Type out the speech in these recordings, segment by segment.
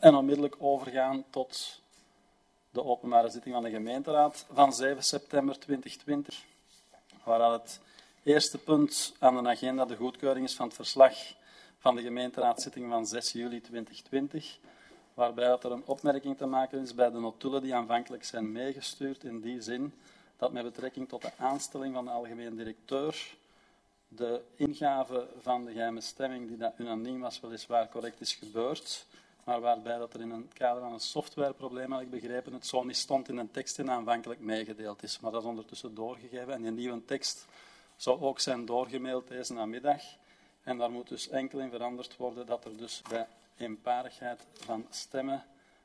En onmiddellijk overgaan tot de openbare zitting van de gemeenteraad van 7 september 2020, waar het eerste punt aan de agenda de goedkeuring is van het verslag van de gemeenteraadszitting van 6 juli 2020, waarbij dat er een opmerking te maken is bij de notulen die aanvankelijk zijn meegestuurd, in die zin dat met betrekking tot de aanstelling van de algemeen directeur de ingave van de geheime stemming, die dat unaniem was, weliswaar correct is gebeurd, maar waarbij dat er in het kader van een softwareprobleem, had ik begrepen, het zo niet stond in een tekst die aanvankelijk meegedeeld is. Maar dat is ondertussen doorgegeven en die nieuwe tekst zou ook zijn doorgemaild deze namiddag. En daar moet dus enkel in veranderd worden dat er dus bij eenparigheid van stemmen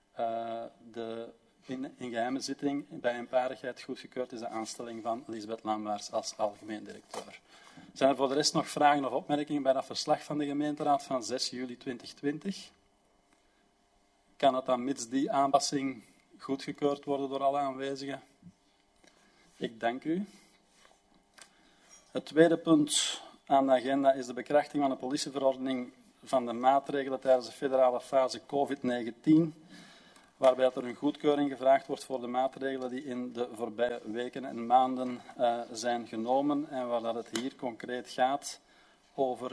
in geheime zitting bij eenparigheid goedgekeurd is de aanstelling van Lisbeth Lamwaerts als algemeen directeur. Zijn er voor de rest nog vragen of opmerkingen bij dat verslag van de gemeenteraad van 6 juli 2020? Kan het dan mits die aanpassing goedgekeurd worden door alle aanwezigen? Ik dank u. Het tweede punt aan de agenda is de bekrachtiging van de politieverordening van de maatregelen tijdens de federale fase COVID-19, waarbij er een goedkeuring gevraagd wordt voor de maatregelen die in de voorbije weken en maanden zijn genomen en waar dat het hier concreet gaat over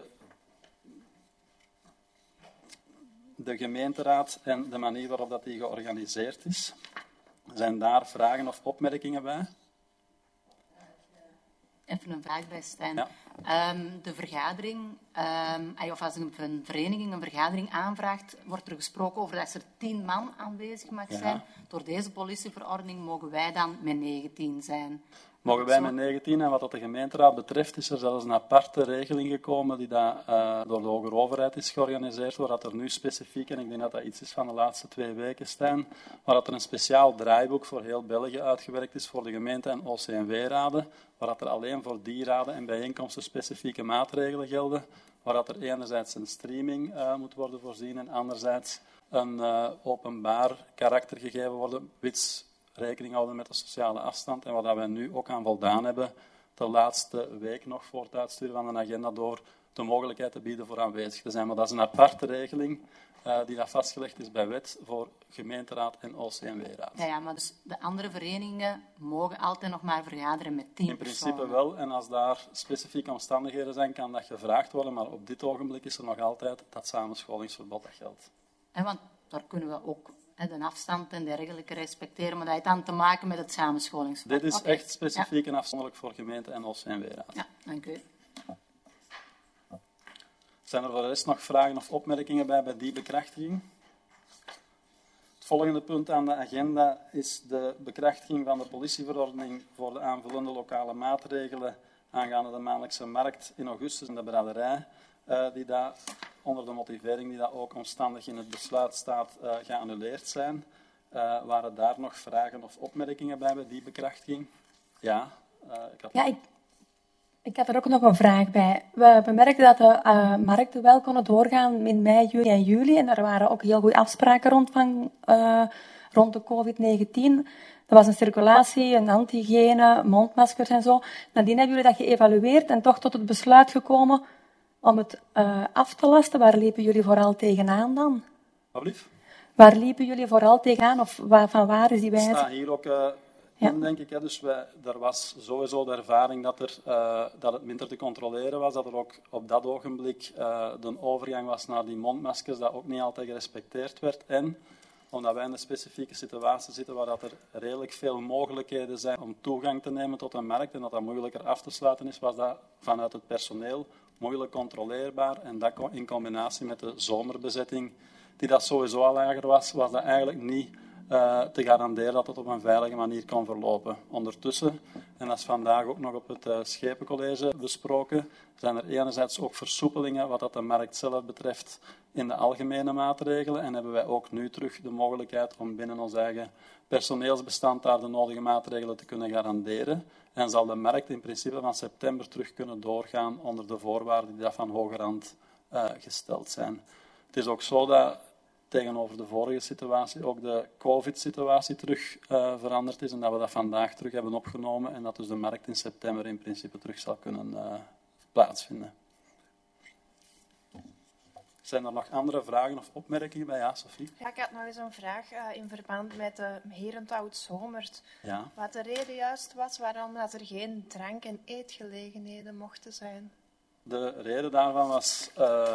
de gemeenteraad en de manier waarop dat die georganiseerd is. Zijn daar vragen of opmerkingen bij? Even een vraag bij Stijn. Ja. De vergadering, of als een vereniging een vergadering aanvraagt, wordt er gesproken over dat er 10 man aanwezig mag zijn. Ja. Door deze politieverordening mogen wij dan met 19 zijn. Mogen wij met 19, en wat dat de gemeenteraad betreft is er zelfs een aparte regeling gekomen die door de hogere overheid is georganiseerd, waar dat er nu specifiek, en ik denk dat dat iets is van de laatste 2 weken, Stijn, waar dat er een speciaal draaiboek voor heel België uitgewerkt is voor de gemeente- en OCMW-raden, waar dat er alleen voor die raden en bijeenkomsten specifieke maatregelen gelden, waar dat er enerzijds een streaming moet worden voorzien en anderzijds een openbaar karakter gegeven worden, rekening houden met de sociale afstand. En wat wij nu ook aan voldaan hebben, de laatste week nog voor het uitsturen van een agenda door de mogelijkheid te bieden voor aanwezig te zijn. Maar dat is een aparte regeling die dat vastgelegd is bij wet voor gemeenteraad en OCMW-raad. Ja, maar dus de andere verenigingen mogen altijd nog maar vergaderen met 10 In principe personen. wel, en als daar specifieke omstandigheden zijn, kan dat gevraagd worden, maar op dit ogenblik is er nog altijd dat samenscholingsverbod dat geldt. Want daar kunnen we ook de afstand en dergelijke respecteren, maar dat heeft dan te maken met het samenscholingsverbod. Dit is echt specifiek en afzonderlijk voor gemeente en OCMW-raad. Ja, dank u. Zijn er voor de rest nog vragen of opmerkingen bij die bekrachtiging? Het volgende punt aan de agenda is de bekrachtiging van de politieverordening voor de aanvullende lokale maatregelen aangaande de maandelijkse markt in augustus in de braderij, die daar onder de motivering die dat ook omstandig in het besluit staat, geannuleerd zijn. Waren daar nog vragen of opmerkingen bij die bekrachtiging? Ja. Ik had er ook nog een vraag bij. We bemerkten dat de markten wel konden doorgaan in mei, juni en juli. En er waren ook heel goede afspraken rond de COVID-19. Er was een circulatie, een antigene, mondmaskers en zo. Nadien hebben jullie dat geëvalueerd en toch tot het besluit gekomen om het af te lasten. Waar liepen jullie vooral tegenaan dan? Alsjeblieft. Waar liepen jullie vooral tegenaan of van waar is die wijziging? Staat hier ook in, denk ik. Hè. Dus er was sowieso de ervaring dat het minder te controleren was. Dat er ook op dat ogenblik de overgang was naar die mondmaskers, dat ook niet altijd gerespecteerd werd. En omdat wij in een specifieke situatie zitten waar dat er redelijk veel mogelijkheden zijn om toegang te nemen tot een markt en dat moeilijker af te sluiten is, was dat vanuit het personeel moeilijk controleerbaar. En dat in combinatie met de zomerbezetting, die dat sowieso al lager was, was dat eigenlijk niet te garanderen dat het op een veilige manier kon verlopen. Ondertussen, en dat is vandaag ook nog op het Schepencollege besproken, zijn er enerzijds ook versoepelingen wat dat de markt zelf betreft in de algemene maatregelen en hebben wij ook nu terug de mogelijkheid om binnen ons eigen personeelsbestand daar de nodige maatregelen te kunnen garanderen. En zal de markt in principe van september terug kunnen doorgaan onder de voorwaarden die dat van hogerhand gesteld zijn. Het is ook zo dat tegenover de vorige situatie ook de COVID-situatie terug veranderd is en dat we dat vandaag terug hebben opgenomen en dat dus de markt in september in principe terug zal kunnen plaatsvinden. Zijn er nog andere vragen of opmerkingen bij? Ja, Sophie? Ja, ik had nog eens een vraag in verband met de Herenthout Zomert. Ja. Wat de reden juist was waarom dat er geen drank- en eetgelegenheden mochten zijn. De reden daarvan was...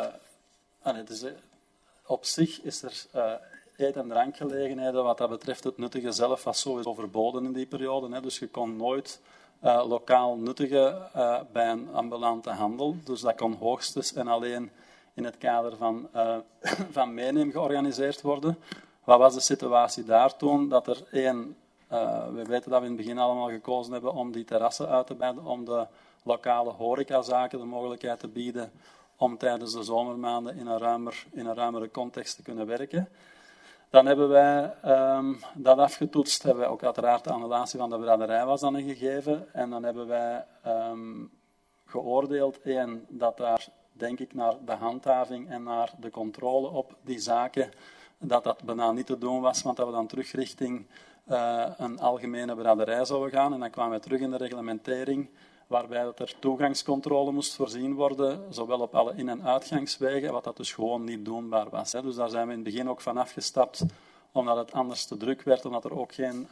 op zich is er eet- en drankgelegenheden. Wat dat betreft, het nuttige zelf was sowieso verboden in die periode. Hè. Dus je kon nooit lokaal nuttigen bij een ambulante handel. Dus dat kon hoogstens en alleen in het kader van meeneem georganiseerd worden. Wat was de situatie daar toen? Dat er we weten dat we in het begin allemaal gekozen hebben om die terrassen uit te breiden, om de lokale horecazaken de mogelijkheid te bieden om tijdens de zomermaanden in een ruimere context te kunnen werken. Dan hebben wij dat afgetoetst, hebben wij ook uiteraard de annulatie van de braderij was dan een gegeven. En dan hebben wij geoordeeld, dat daar, denk ik, naar de handhaving en naar de controle op die zaken, dat bijna niet te doen was, want dat we dan terug richting een algemene braderij zouden gaan. En dan kwamen we terug in de reglementering, waarbij dat er toegangscontrole moest voorzien worden, zowel op alle in- en uitgangswegen, wat dat dus gewoon niet doenbaar was. Dus daar zijn we in het begin ook van afgestapt, omdat het anders te druk werd, omdat er ook geen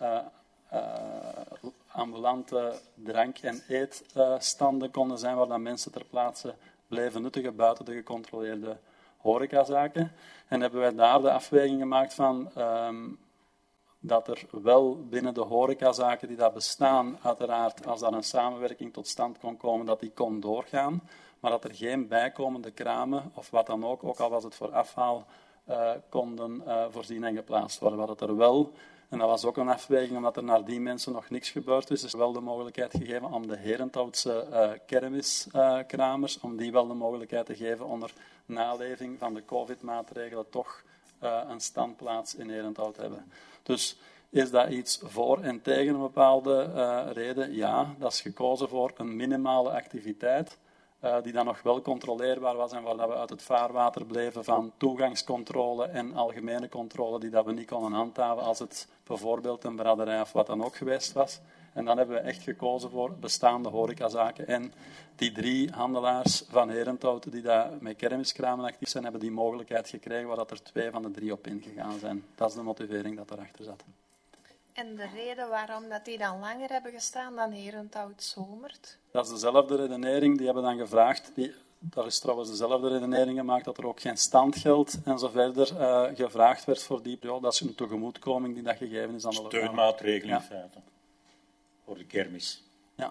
ambulante drank- en eetstanden konden zijn, waar dan mensen ter plaatse bleven nuttigen buiten de gecontroleerde horecazaken. En hebben wij daar de afweging gemaakt van... dat er wel binnen de horecazaken die daar bestaan, uiteraard, als daar een samenwerking tot stand kon komen, dat die kon doorgaan, maar dat er geen bijkomende kramen, of wat dan ook al was het voor afhaal, konden voorzien en geplaatst worden. Wat het er wel, en dat was ook een afweging, omdat er naar die mensen nog niks gebeurd is wel de mogelijkheid gegeven om de Herenthoutse kermiskramers, om die wel de mogelijkheid te geven onder naleving van de COVID-maatregelen toch een standplaats in Herenthout te hebben. Dus is dat iets voor en tegen een bepaalde reden? Ja, dat is gekozen voor een minimale activiteit die dan nog wel controleerbaar was en waar we uit het vaarwater bleven van toegangscontrole en algemene controle die dat we niet konden handhaven als het bijvoorbeeld een braderij of wat dan ook geweest was. En dan hebben we echt gekozen voor bestaande horecazaken. En die 3 handelaars van Herenthout die daar met kermiskramen actief zijn, hebben die mogelijkheid gekregen waar dat er 2 van de 3 op ingegaan zijn. Dat is de motivering dat erachter zat. En de reden waarom dat die dan langer hebben gestaan dan Herenthout Zomert? Dat is dezelfde redenering. Die hebben dan gevraagd... Daar is trouwens dezelfde redenering gemaakt dat er ook geen standgeld en zo verder gevraagd werd voor die periode. Dat is een tegemoetkoming die dat gegeven is aan de lokale. Steunmaatregel in feite. Voor de kermis. Ja.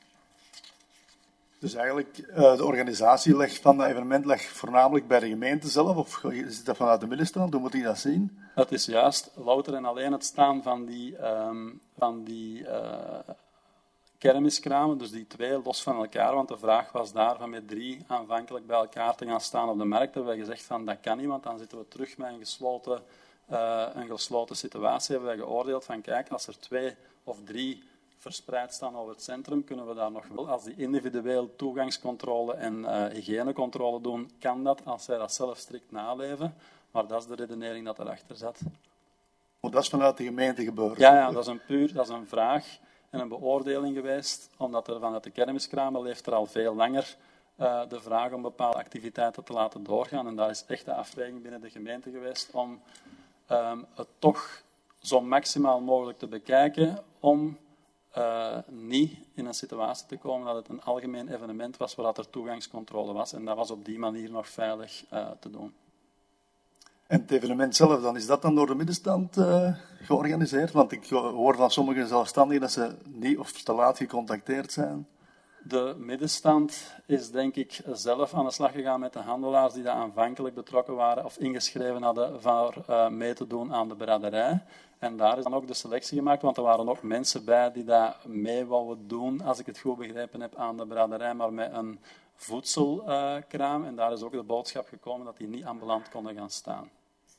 Dus eigenlijk, de organisatie van dat evenement ligt voornamelijk bij de gemeente zelf, of is dat vanuit de middenstand? Hoe moet ik dat zien? Het is juist louter en alleen het staan van die kermiskramen, dus die 2 los van elkaar, want de vraag was daar van met 3 aanvankelijk bij elkaar te gaan staan op de markt. Hebben wij gezegd van dat kan niet, want dan zitten we terug met een gesloten situatie. Hebben wij geoordeeld van kijk, als er 2 of 3 verspreid staan over het centrum, kunnen we daar nog wel, als die individueel toegangscontrole en hygiënecontrole doen, kan dat, als zij dat zelf strikt naleven. Maar dat is de redenering dat erachter zat. Maar dat is vanuit de gemeente gebeurd? Ja, dat is een vraag en een beoordeling geweest, omdat er vanuit de kermiskramen leeft er al veel langer de vraag om bepaalde activiteiten te laten doorgaan. En daar is echt de afweging binnen de gemeente geweest om het toch zo maximaal mogelijk te bekijken, om niet in een situatie te komen dat het een algemeen evenement was waar er toegangscontrole was. En dat was op die manier nog veilig te doen. En het evenement zelf, dan is dat dan door de middenstand georganiseerd? Want ik hoor van sommige zelfstandigen dat ze niet of te laat gecontacteerd zijn. De middenstand is denk ik zelf aan de slag gegaan met de handelaars die daar aanvankelijk betrokken waren of ingeschreven hadden voor mee te doen aan de braderij. En daar is dan ook de selectie gemaakt, want er waren ook mensen bij die daar mee wouden doen, als ik het goed begrepen heb, aan de braderij, maar met een voedselkraam. En daar is ook de boodschap gekomen dat die niet ambulant konden gaan staan.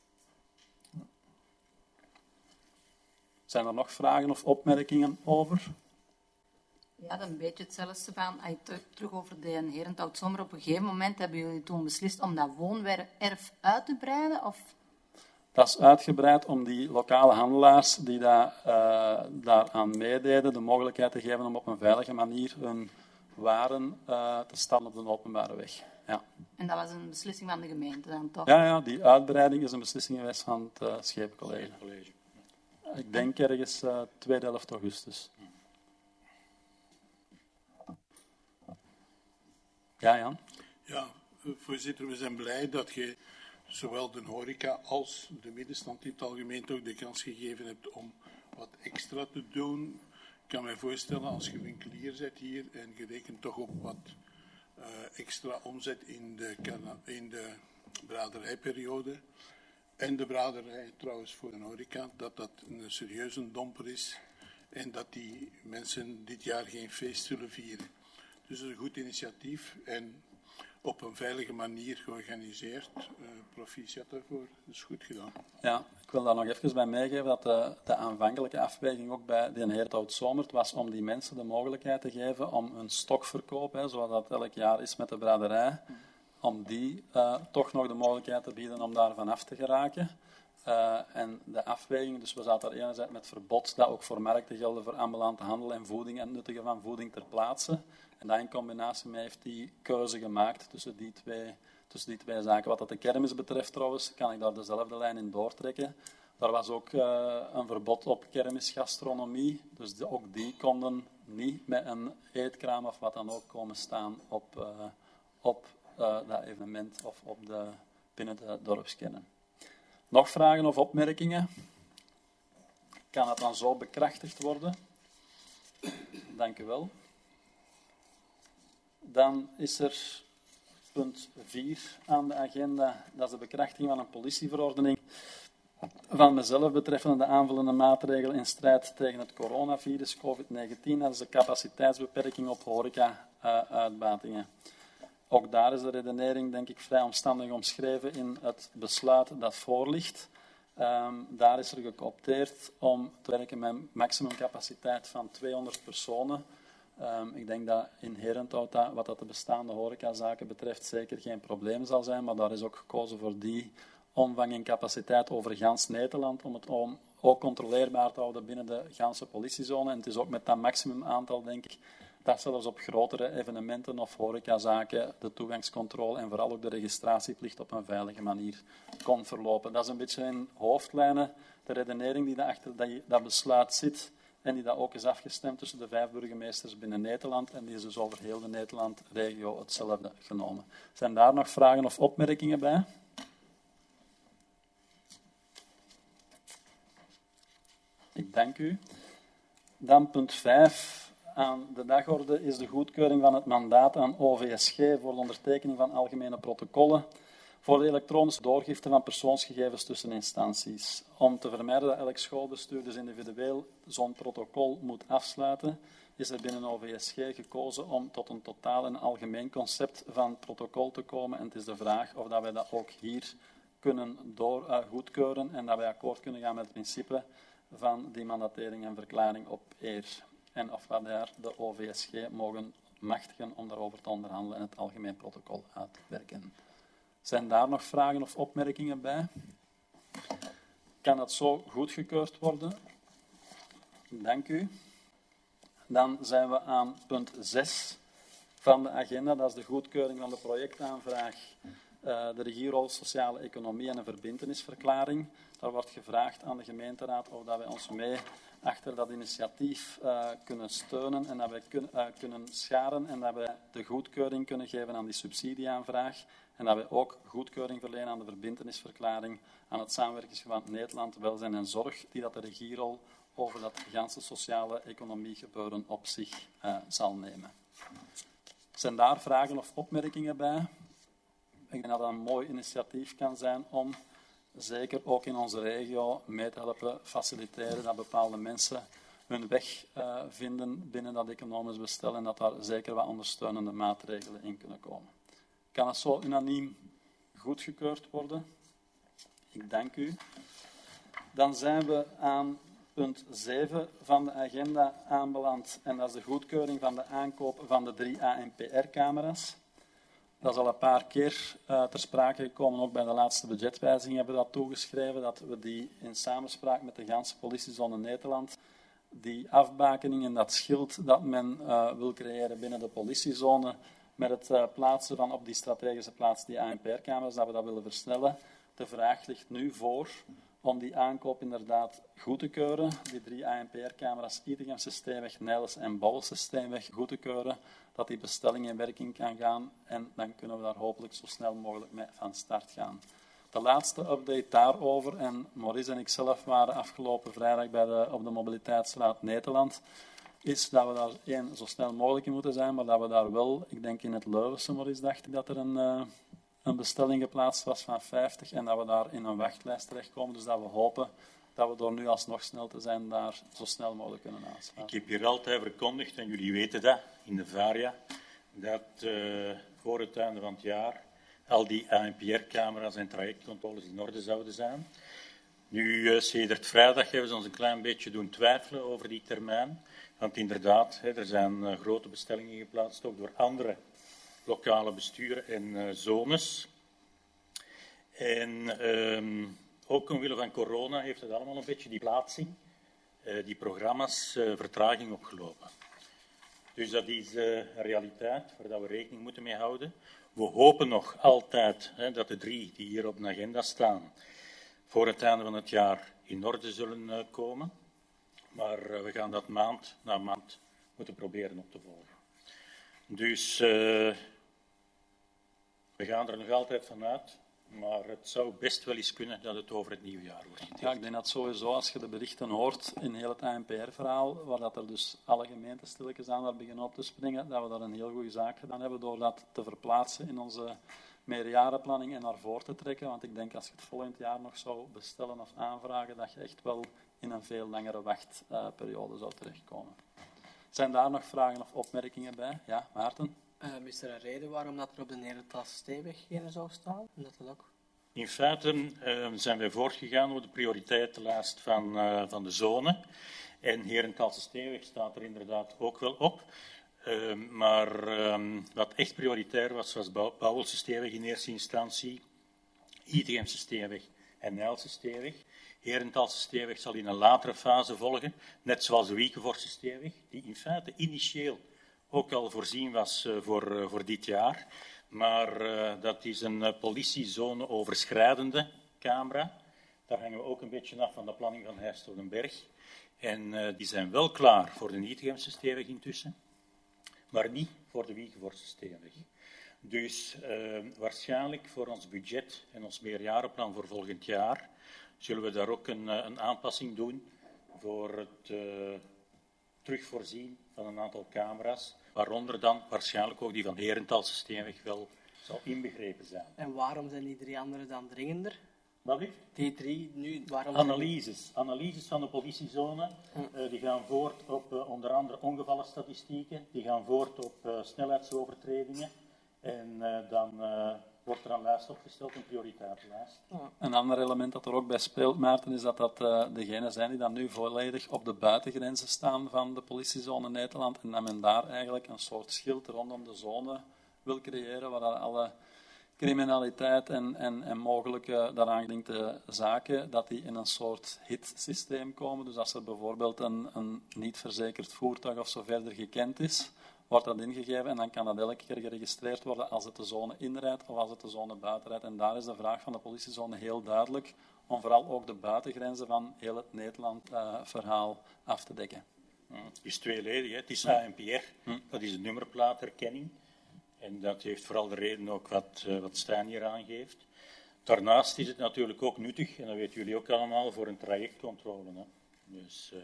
Zijn er nog vragen of opmerkingen over? Ja, dat een beetje hetzelfde van, terug over de Herenthout Zomer. Op een gegeven moment hebben jullie toen beslist om dat woonerf uit te breiden? Of? Dat is uitgebreid om die lokale handelaars die daaraan meededen de mogelijkheid te geven om op een veilige manier hun waren te stallen op de openbare weg. Ja. En dat was een beslissing van de gemeente dan toch? Ja, die uitbreiding is een beslissing geweest van het Scheepcollege. Ik denk ergens tweede helft augustus. Ja, Jan? Ja, voorzitter, we zijn blij dat je zowel de horeca als de middenstand in het algemeen ook de kans gegeven hebt om wat extra te doen. Ik kan mij voorstellen, als je winkelier bent hier en je rekent toch op wat extra omzet in de braderijperiode en de braderij trouwens voor de horeca, dat dat een serieuze domper is en dat die mensen dit jaar geen feest zullen vieren. Dus het is een goed initiatief en op een veilige manier georganiseerd. Proficiat daarvoor, dat is goed gedaan. Ja, ik wil daar nog even bij meegeven dat de aanvankelijke afweging ook bij de Heer Oud-Zomert was om die mensen de mogelijkheid te geven om een stokverkoop, zoals dat elk jaar is met de braderij, om die toch nog de mogelijkheid te bieden om daarvan af te geraken. En de afweging, dus we zaten daar enerzijds met verbod dat ook voor markten gelden voor ambulante handel en voeding en het nuttigen van voeding ter plaatse. En dat in combinatie mee heeft die keuze gemaakt tussen die twee zaken. Wat dat de kermis betreft trouwens, kan ik daar dezelfde lijn in doortrekken. Daar was ook een verbod op kermisgastronomie. Dus ook die konden niet met een eetkraam of wat dan ook komen staan op dat evenement of binnen de dorpskern. Nog vragen of opmerkingen? Kan dat dan zo bekrachtigd worden? Dank u wel. Dan is er punt 4 aan de agenda. Dat is de bekrachtiging van een politieverordening van mezelf betreffende de aanvullende maatregelen in strijd tegen het coronavirus COVID-19. Dat is de capaciteitsbeperking op horeca-uitbatingen. Ook daar is de redenering, denk ik, vrij omstandig omschreven in het besluit dat voorligt. Daar is er gecoopteerd om te werken met een maximumcapaciteit van 200 personen. Ik denk dat in Herenthout, wat dat de bestaande horecazaken betreft, zeker geen probleem zal zijn. Maar daar is ook gekozen voor die omvang en capaciteit over gans Nederland, om het ook controleerbaar te houden binnen de ganse politiezone. En het is ook met dat maximum aantal, denk ik, dat zelfs op grotere evenementen of horecazaken de toegangscontrole en vooral ook de registratieplicht op een veilige manier kon verlopen. Dat is een beetje in hoofdlijnen de redenering die achter dat besluit zit en die dat ook is afgestemd tussen de 5 burgemeesters binnen Nederland en die is dus over heel de Nederland-regio hetzelfde genomen. Zijn daar nog vragen of opmerkingen bij? Ik dank u. Dan punt 5. Aan de dagorde is de goedkeuring van het mandaat aan OVSG voor de ondertekening van algemene protocollen voor de elektronische doorgifte van persoonsgegevens tussen instanties. Om te vermijden dat elk schoolbestuur dus individueel zo'n protocol moet afsluiten, is er binnen OVSG gekozen om tot een totaal en algemeen concept van protocol te komen. En het is de vraag of dat wij dat ook hier kunnen goedkeuren en dat wij akkoord kunnen gaan met het principe van die mandatering en verklaring op eer. En of we daar de OVSG mogen machtigen om daarover te onderhandelen en het algemeen protocol uit te werken. Zijn daar nog vragen of opmerkingen bij? Kan dat zo goedgekeurd worden? Dank u. Dan zijn we aan punt 6 van de agenda. Dat is de goedkeuring van de projectaanvraag de Regierol Sociale Economie en een verbintenisverklaring. Daar wordt gevraagd aan de gemeenteraad of dat wij ons mee achter dat initiatief kunnen steunen en dat wij kunnen scharen en dat wij de goedkeuring kunnen geven aan die subsidieaanvraag en dat wij ook goedkeuring verlenen aan de verbintenisverklaring aan het samenwerkingsverband Nederland, Welzijn en Zorg, die dat de Regierol over dat ganse sociale economie gebeuren op zich zal nemen. Zijn daar vragen of opmerkingen bij? Ik denk dat dat een mooi initiatief kan zijn om zeker ook in onze regio mee te helpen faciliteren dat bepaalde mensen hun weg vinden binnen dat economisch bestel en dat daar zeker wat ondersteunende maatregelen in kunnen komen. Kan het zo unaniem goedgekeurd worden? Ik dank u. Dan zijn we aan punt 7 van de agenda aanbeland en dat is de goedkeuring van de aankoop van de 3 ANPR-camera's. Dat is al een paar keer ter sprake gekomen, ook bij de laatste budgetwijziging hebben we dat toegeschreven, dat we die in samenspraak met de ganse politiezone Nederland, die afbakening en dat schild dat men wil creëren binnen de politiezone, met het plaatsen van op die strategische plaats die ANPR-camera's, dat we dat willen versnellen. De vraag ligt nu voor om die aankoop inderdaad goed te keuren. Die 3 ANPR-camera's, Itegemse Steenweg, Nijlse en Bouwelse Steenweg, goed te keuren. Dat die bestelling in werking kan gaan en dan kunnen we daar hopelijk zo snel mogelijk mee van start gaan. De laatste update daarover, en Maurice en ik zelf waren afgelopen vrijdag op de Mobiliteitsraad Nederland, is dat we daar zo snel mogelijk in moeten zijn, maar dat we daar wel, ik denk in het Leuvense, Maurice, dacht ik dat er een bestelling geplaatst was van 50 en dat we daar in een wachtlijst terechtkomen. Dus dat we hopen dat we door nu alsnog snel te zijn daar zo snel mogelijk kunnen aansluiten. Ik heb hier altijd verkondigd, en jullie weten dat, in de VARIA, dat voor het einde van het jaar al die ANPR-camera's en trajectcontroles in orde zouden zijn. Nu, sedert vrijdag hebben ze ons een klein beetje doen twijfelen over die termijn. Want inderdaad, er zijn grote bestellingen geplaatst, ook door andere lokale besturen en zones. En ook omwille van corona heeft het allemaal een beetje die plaatsing, die programma's, vertraging opgelopen. Dus dat is een realiteit waar we rekening moeten mee houden. We hopen nog altijd dat de 3 die hier op de agenda staan voor het einde van het jaar in orde zullen komen. Maar we gaan dat maand na maand moeten proberen op te volgen. Dus we gaan er nog altijd van uit. Maar het zou best wel eens kunnen dat het over het nieuwe jaar wordt gedeeld. Ja, ik denk dat sowieso, als je de berichten hoort in heel het ANPR-verhaal, waar dat er dus alle gemeenten stilletjes aan daar beginnen op te springen, dat we daar een heel goede zaak gedaan hebben door dat te verplaatsen in onze meerjarenplanning en naar voren te trekken. Want ik denk als je het volgend jaar nog zou bestellen of aanvragen, dat je echt wel in een veel langere wachtperiode zou terechtkomen. Zijn daar nog vragen of opmerkingen bij? Ja, Maarten? Is er een reden waarom dat er op de Nederlandse Steenweg geen zou staan? Dat ook... In feite zijn wij voortgegaan op de prioriteitenlijst van de zone. En Herentaalse Steenweg staat er inderdaad ook wel op. Maar wat echt prioritair was, was Bouwelse Steenweg in eerste instantie, Itegemse Steenweg en Nijlse Steenweg. Herentaalse Steenweg zal in een latere fase volgen, net zoals de Wiekenvorse Steenweg, die in feite initieel ook al voorzien was voor dit jaar. Maar dat is een politiezone overschrijdende camera. Daar hangen we ook een beetje af van de planning van Heijst-Oudenberg. En die zijn wel klaar voor de Itegemse Steenweg intussen, maar niet voor de Wiekenvorse Steenweg. Dus waarschijnlijk voor ons budget en ons meerjarenplan voor volgend jaar zullen we daar ook een aanpassing doen voor het terugvoorzien van een aantal camera's, waaronder dan waarschijnlijk ook die van Herentaalse Steenweg wel zal inbegrepen zijn. En waarom zijn die 3 andere dan dringender? Wat is? Die 3 nu, waarom? Analyses van de politiezone, die gaan voort op onder andere ongevallenstatistieken, die gaan voort op snelheidsovertredingen en dan wordt er een lijst opgesteld, een prioriteitenlijst. Een ander element dat er ook bij speelt, Maarten, is dat degenen zijn die dan nu volledig op de buitengrenzen staan van de politiezone Nederland en dat men daar eigenlijk een soort schild rondom de zone wil creëren, waar alle criminaliteit en mogelijke daaraan gelinkte zaken, dat die in een soort hitsysteem komen. Dus als er bijvoorbeeld een niet verzekerd voertuig of zo verder gekend is, wordt dat ingegeven en dan kan dat elke keer geregistreerd worden als het de zone inrijdt of als het de zone buitenrijdt. En daar is de vraag van de politiezone heel duidelijk, om vooral ook de buitengrenzen van heel het Nederland-verhaal af te dekken. Het is tweeledig. Hè. Het is ANPR, dat is de nummerplaatherkenning. En dat heeft vooral de reden ook wat Stijn hier aangeeft. Daarnaast is het natuurlijk ook nuttig, en dat weten jullie ook allemaal, voor een trajectcontrole. Hè. Dus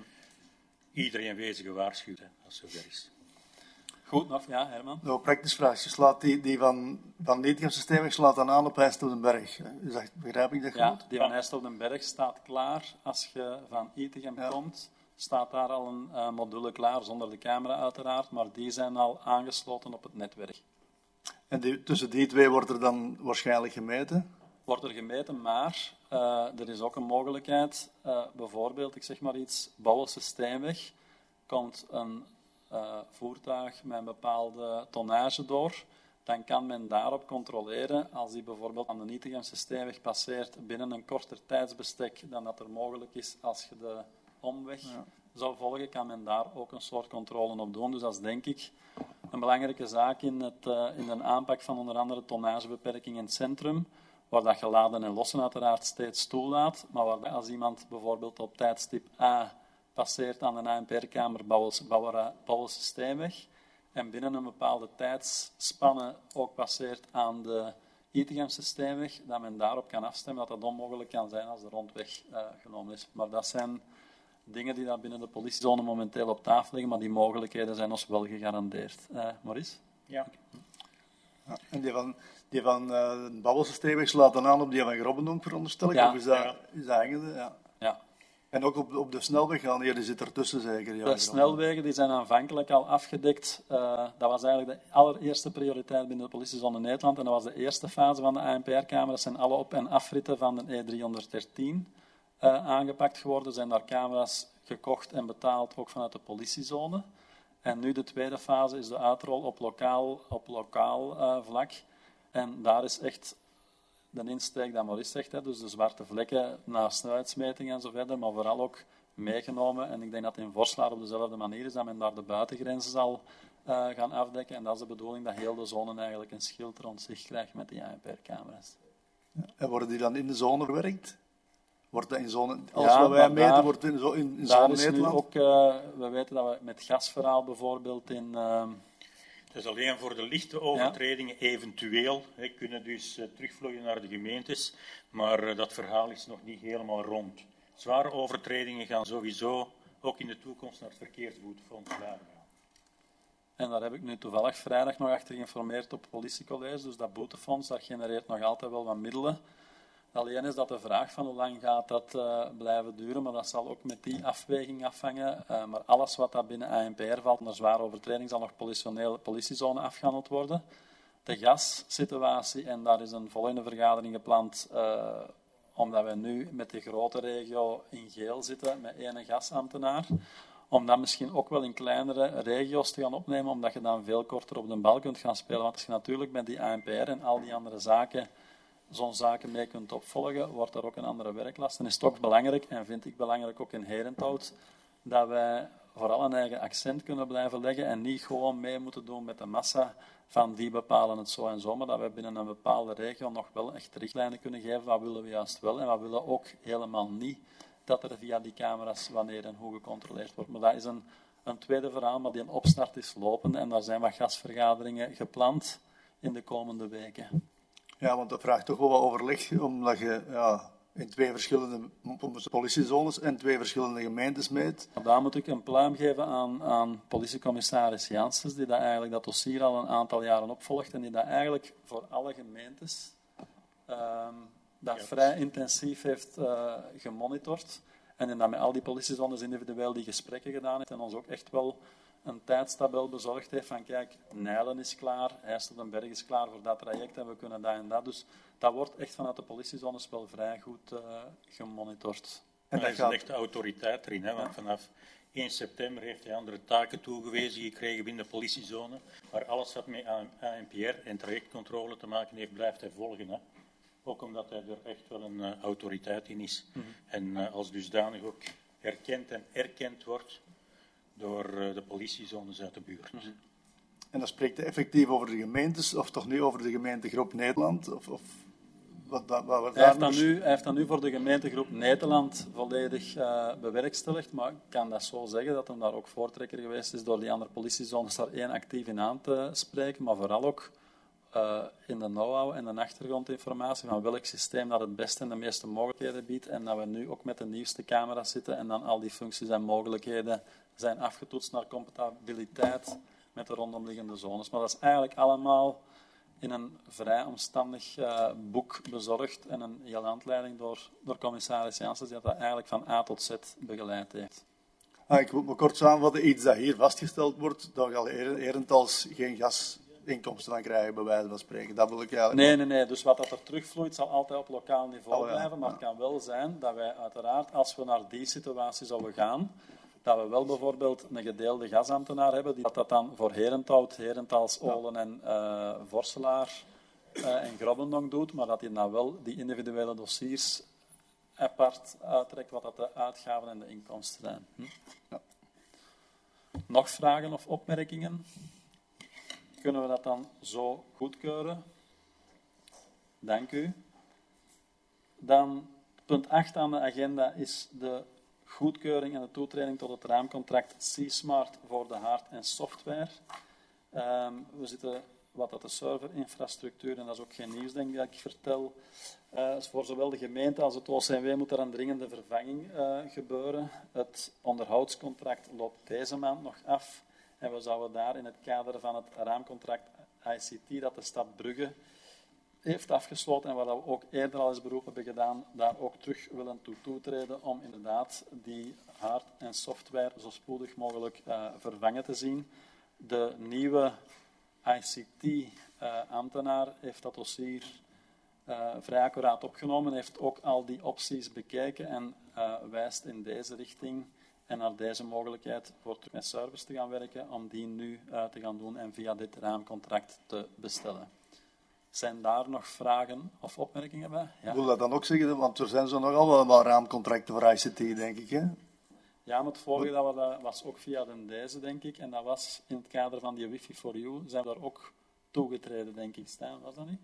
iedereen wezen gewaarschuwd, hè, als het zover is. Goed, nog? Ja, Herman? Nou, praktisch vraag. Je slaat die van Itegemse Steenweg slaat dan aan op Heijst-Oudenberg. Begrijp ik dat goed? Ja, die van Heijst-Oudenberg staat klaar. Als je van Itegem komt, staat daar al een module klaar, zonder de camera uiteraard, maar die zijn al aangesloten op het netwerk. En tussen die 2 wordt er dan waarschijnlijk gemeten? Wordt er gemeten, maar er is ook een mogelijkheid. Bijvoorbeeld, ik zeg maar iets, Bouwelse Steenweg, komt een voertuig met een bepaalde tonnage door, dan kan men daarop controleren, als die bijvoorbeeld aan de Itegemse Steenweg passeert, binnen een korter tijdsbestek dan dat er mogelijk is als je de omweg zou volgen, kan men daar ook een soort controle op doen. Dus dat is denk ik een belangrijke zaak in de aanpak van onder andere tonnagebeperking in het centrum, waar dat je laden en lossen uiteraard steeds toelaat, maar waar als iemand bijvoorbeeld op tijdstip A passeert aan de ANPR-kamer Bouwelse-Steenweg en binnen een bepaalde tijdsspanne ook passeert aan de Itigemse Steenweg, dat men daarop kan afstemmen dat dat onmogelijk kan zijn als de rondweg genomen is. Maar dat zijn dingen die daar binnen de politiezone momenteel op tafel liggen, maar die mogelijkheden zijn ons wel gegarandeerd. Maurice? Ja. Ja, en die van de Bouwelse Steenweg slaat dan aan op die van Grobbendonk, veronderstel ik? Ja. Of is dat hangende? Ja. Ja. En ook op de snelweg gaan die zit ertussen zeker? Ja, De snelwegen die zijn aanvankelijk al afgedekt. Dat was eigenlijk de allereerste prioriteit binnen de politiezone Nederland. En dat was de eerste fase van de ANPR-kamer. Dat zijn alle op- en afritten van de E313 aangepakt geworden. Zijn daar camera's gekocht en betaald, ook vanuit de politiezone. En nu de tweede fase is de uitrol op lokaal vlak. En daar is echt de insteek dat Maurice zegt, hè, dus de zwarte vlekken na snelheidsmetingen en zo verder, maar vooral ook meegenomen. En ik denk dat in Vorslaar op dezelfde manier is, dat men daar de buitengrenzen zal gaan afdekken. En dat is de bedoeling, dat heel de zone eigenlijk een schild rond zich krijgt met die ANPR-camera's. Ja. En worden die dan in de zone verwerkt? Wordt dat in zone... Alles wat wij meten wordt in zone daar is Nederland? Nu ook, we weten dat we met gasverhaal bijvoorbeeld in... Dat is alleen voor de lichte overtredingen eventueel. Kunnen dus terugvloeien naar de gemeentes, maar dat verhaal is nog niet helemaal rond. Zware overtredingen gaan sowieso ook in de toekomst naar het verkeersboetefonds gaan. En daar heb ik nu toevallig vrijdag nog achter geïnformeerd op het politiecollege. Dus dat boetefonds, dat genereert nog altijd wel wat middelen. Alleen is dat de vraag van hoe lang gaat dat blijven duren, maar dat zal ook met die afweging afhangen. Maar alles wat dat binnen ANPR valt onder zware overtreding zal nog politiezone afgehandeld worden. De gassituatie, en daar is een volgende vergadering gepland, omdat we nu met de grote regio in geel zitten, met één gasambtenaar. Om dat misschien ook wel in kleinere regio's te gaan opnemen, omdat je dan veel korter op de bal kunt gaan spelen. Want als je natuurlijk met die ANPR en al die andere zaken zo'n zaken mee kunt opvolgen, wordt er ook een andere werklast. En is het ook belangrijk, en vind ik belangrijk ook in Herenthout, dat wij vooral een eigen accent kunnen blijven leggen en niet gewoon mee moeten doen met de massa van die bepalen het zo en zo, maar dat wij binnen een bepaalde regio nog wel echt richtlijnen kunnen geven. Wat willen we juist wel en wat willen we ook helemaal niet dat er via die camera's wanneer en hoe gecontroleerd wordt. Maar dat is een tweede verhaal, maar die een opstart is lopende en daar zijn wat gasvergaderingen gepland in de komende weken. Ja, want dat vraagt toch wel wat overleg, omdat je in twee verschillende politiezones en twee verschillende gemeentes meet. Daar moet ik een pluim geven aan politiecommissaris Janssens, die dat dossier al een aantal jaren opvolgt en die dat eigenlijk voor alle gemeentes vrij intensief heeft gemonitord. En die dat met al die politiezones individueel die gesprekken gedaan heeft en ons ook echt wel een tijdstabel bezorgd heeft van kijk, Nijlen is klaar, IJsseldenberg is klaar voor dat traject en we kunnen dat en dat. Dus dat wordt echt vanuit de politiezones wel vrij goed gemonitord. En er is een echte autoriteit erin, hè, want vanaf 1 september heeft hij andere taken toegewezen gekregen binnen de politiezone. Maar alles wat met ANPR en trajectcontrole te maken heeft, blijft hij volgen. Hè. Ook omdat hij er echt wel een autoriteit in is. Mm-hmm. En als dusdanig ook herkend en erkend wordt door de politiezones uit de buurt. Mm-hmm. En dan spreekt hij effectief over de gemeentes, of toch niet over de gemeentegroep Nederland? Hij heeft dat nu voor de gemeentegroep Nederland volledig bewerkstelligd, maar ik kan dat zo zeggen dat hem daar ook voortrekker geweest is door die andere politiezones daar één actief in aan te spreken, maar vooral ook in de know-how en de achtergrondinformatie van welk systeem dat het beste en de meeste mogelijkheden biedt en dat we nu ook met de nieuwste camera's zitten en dan al die functies en mogelijkheden zijn afgetoetst naar compatibiliteit met de rondomliggende zones. Maar dat is eigenlijk allemaal in een vrij omstandig boek bezorgd en een hele handleiding door commissaris Janssens, die dat eigenlijk van A tot Z begeleid heeft. Ik wil me kort samenvatten, iets dat hier vastgesteld wordt, dat al Herentals geen gasinkomsten aan krijgen, bij wijze van spreken. Dat wil ik eigenlijk... Nee. Dus wat dat er terugvloeit, zal altijd op lokaal niveau blijven, maar het kan wel zijn dat wij uiteraard, als we naar die situatie zouden gaan, dat we wel bijvoorbeeld een gedeelde gasambtenaar hebben, die dat dan voor Herenthout, Herentals, Olen en Vorselaar en Grobbendonk doet, maar dat hij dan wel die individuele dossiers apart uittrekt, wat dat de uitgaven en de inkomsten zijn. Ja. Nog vragen of opmerkingen? Kunnen we dat dan zo goedkeuren? Dank u. Dan punt 8 aan de agenda is de goedkeuring en de toetreding tot het raamcontract C-Smart voor de hard- en software. We zitten wat dat de serverinfrastructuur, en dat is ook geen nieuws denk ik dat ik vertel, voor zowel de gemeente als het OCMW moet er een dringende vervanging gebeuren. Het onderhoudscontract loopt deze maand nog af en we zouden daar in het kader van het raamcontract ICT dat de stad Brugge heeft afgesloten en waar we ook eerder al eens beroep hebben gedaan, daar ook terug willen toe toetreden om inderdaad die hard- en software zo spoedig mogelijk vervangen te zien. De nieuwe ICT-ambtenaar heeft dat dossier vrij accuraat opgenomen, heeft ook al die opties bekeken en wijst in deze richting en naar deze mogelijkheid voor terug met servers te gaan werken, om die nu te gaan doen en via dit raamcontract te bestellen. Zijn daar nog vragen of opmerkingen bij? Ja. Ik wil dat dan ook zeggen, want er zijn zo nogal wel wat raamcontracten voor ICT, denk ik. Hè? Ja, maar het vorige dat was ook via deze, denk ik. En dat was in het kader van die Wi-Fi for You. Zijn we daar ook toegetreden, denk ik, Stijn. Was dat niet?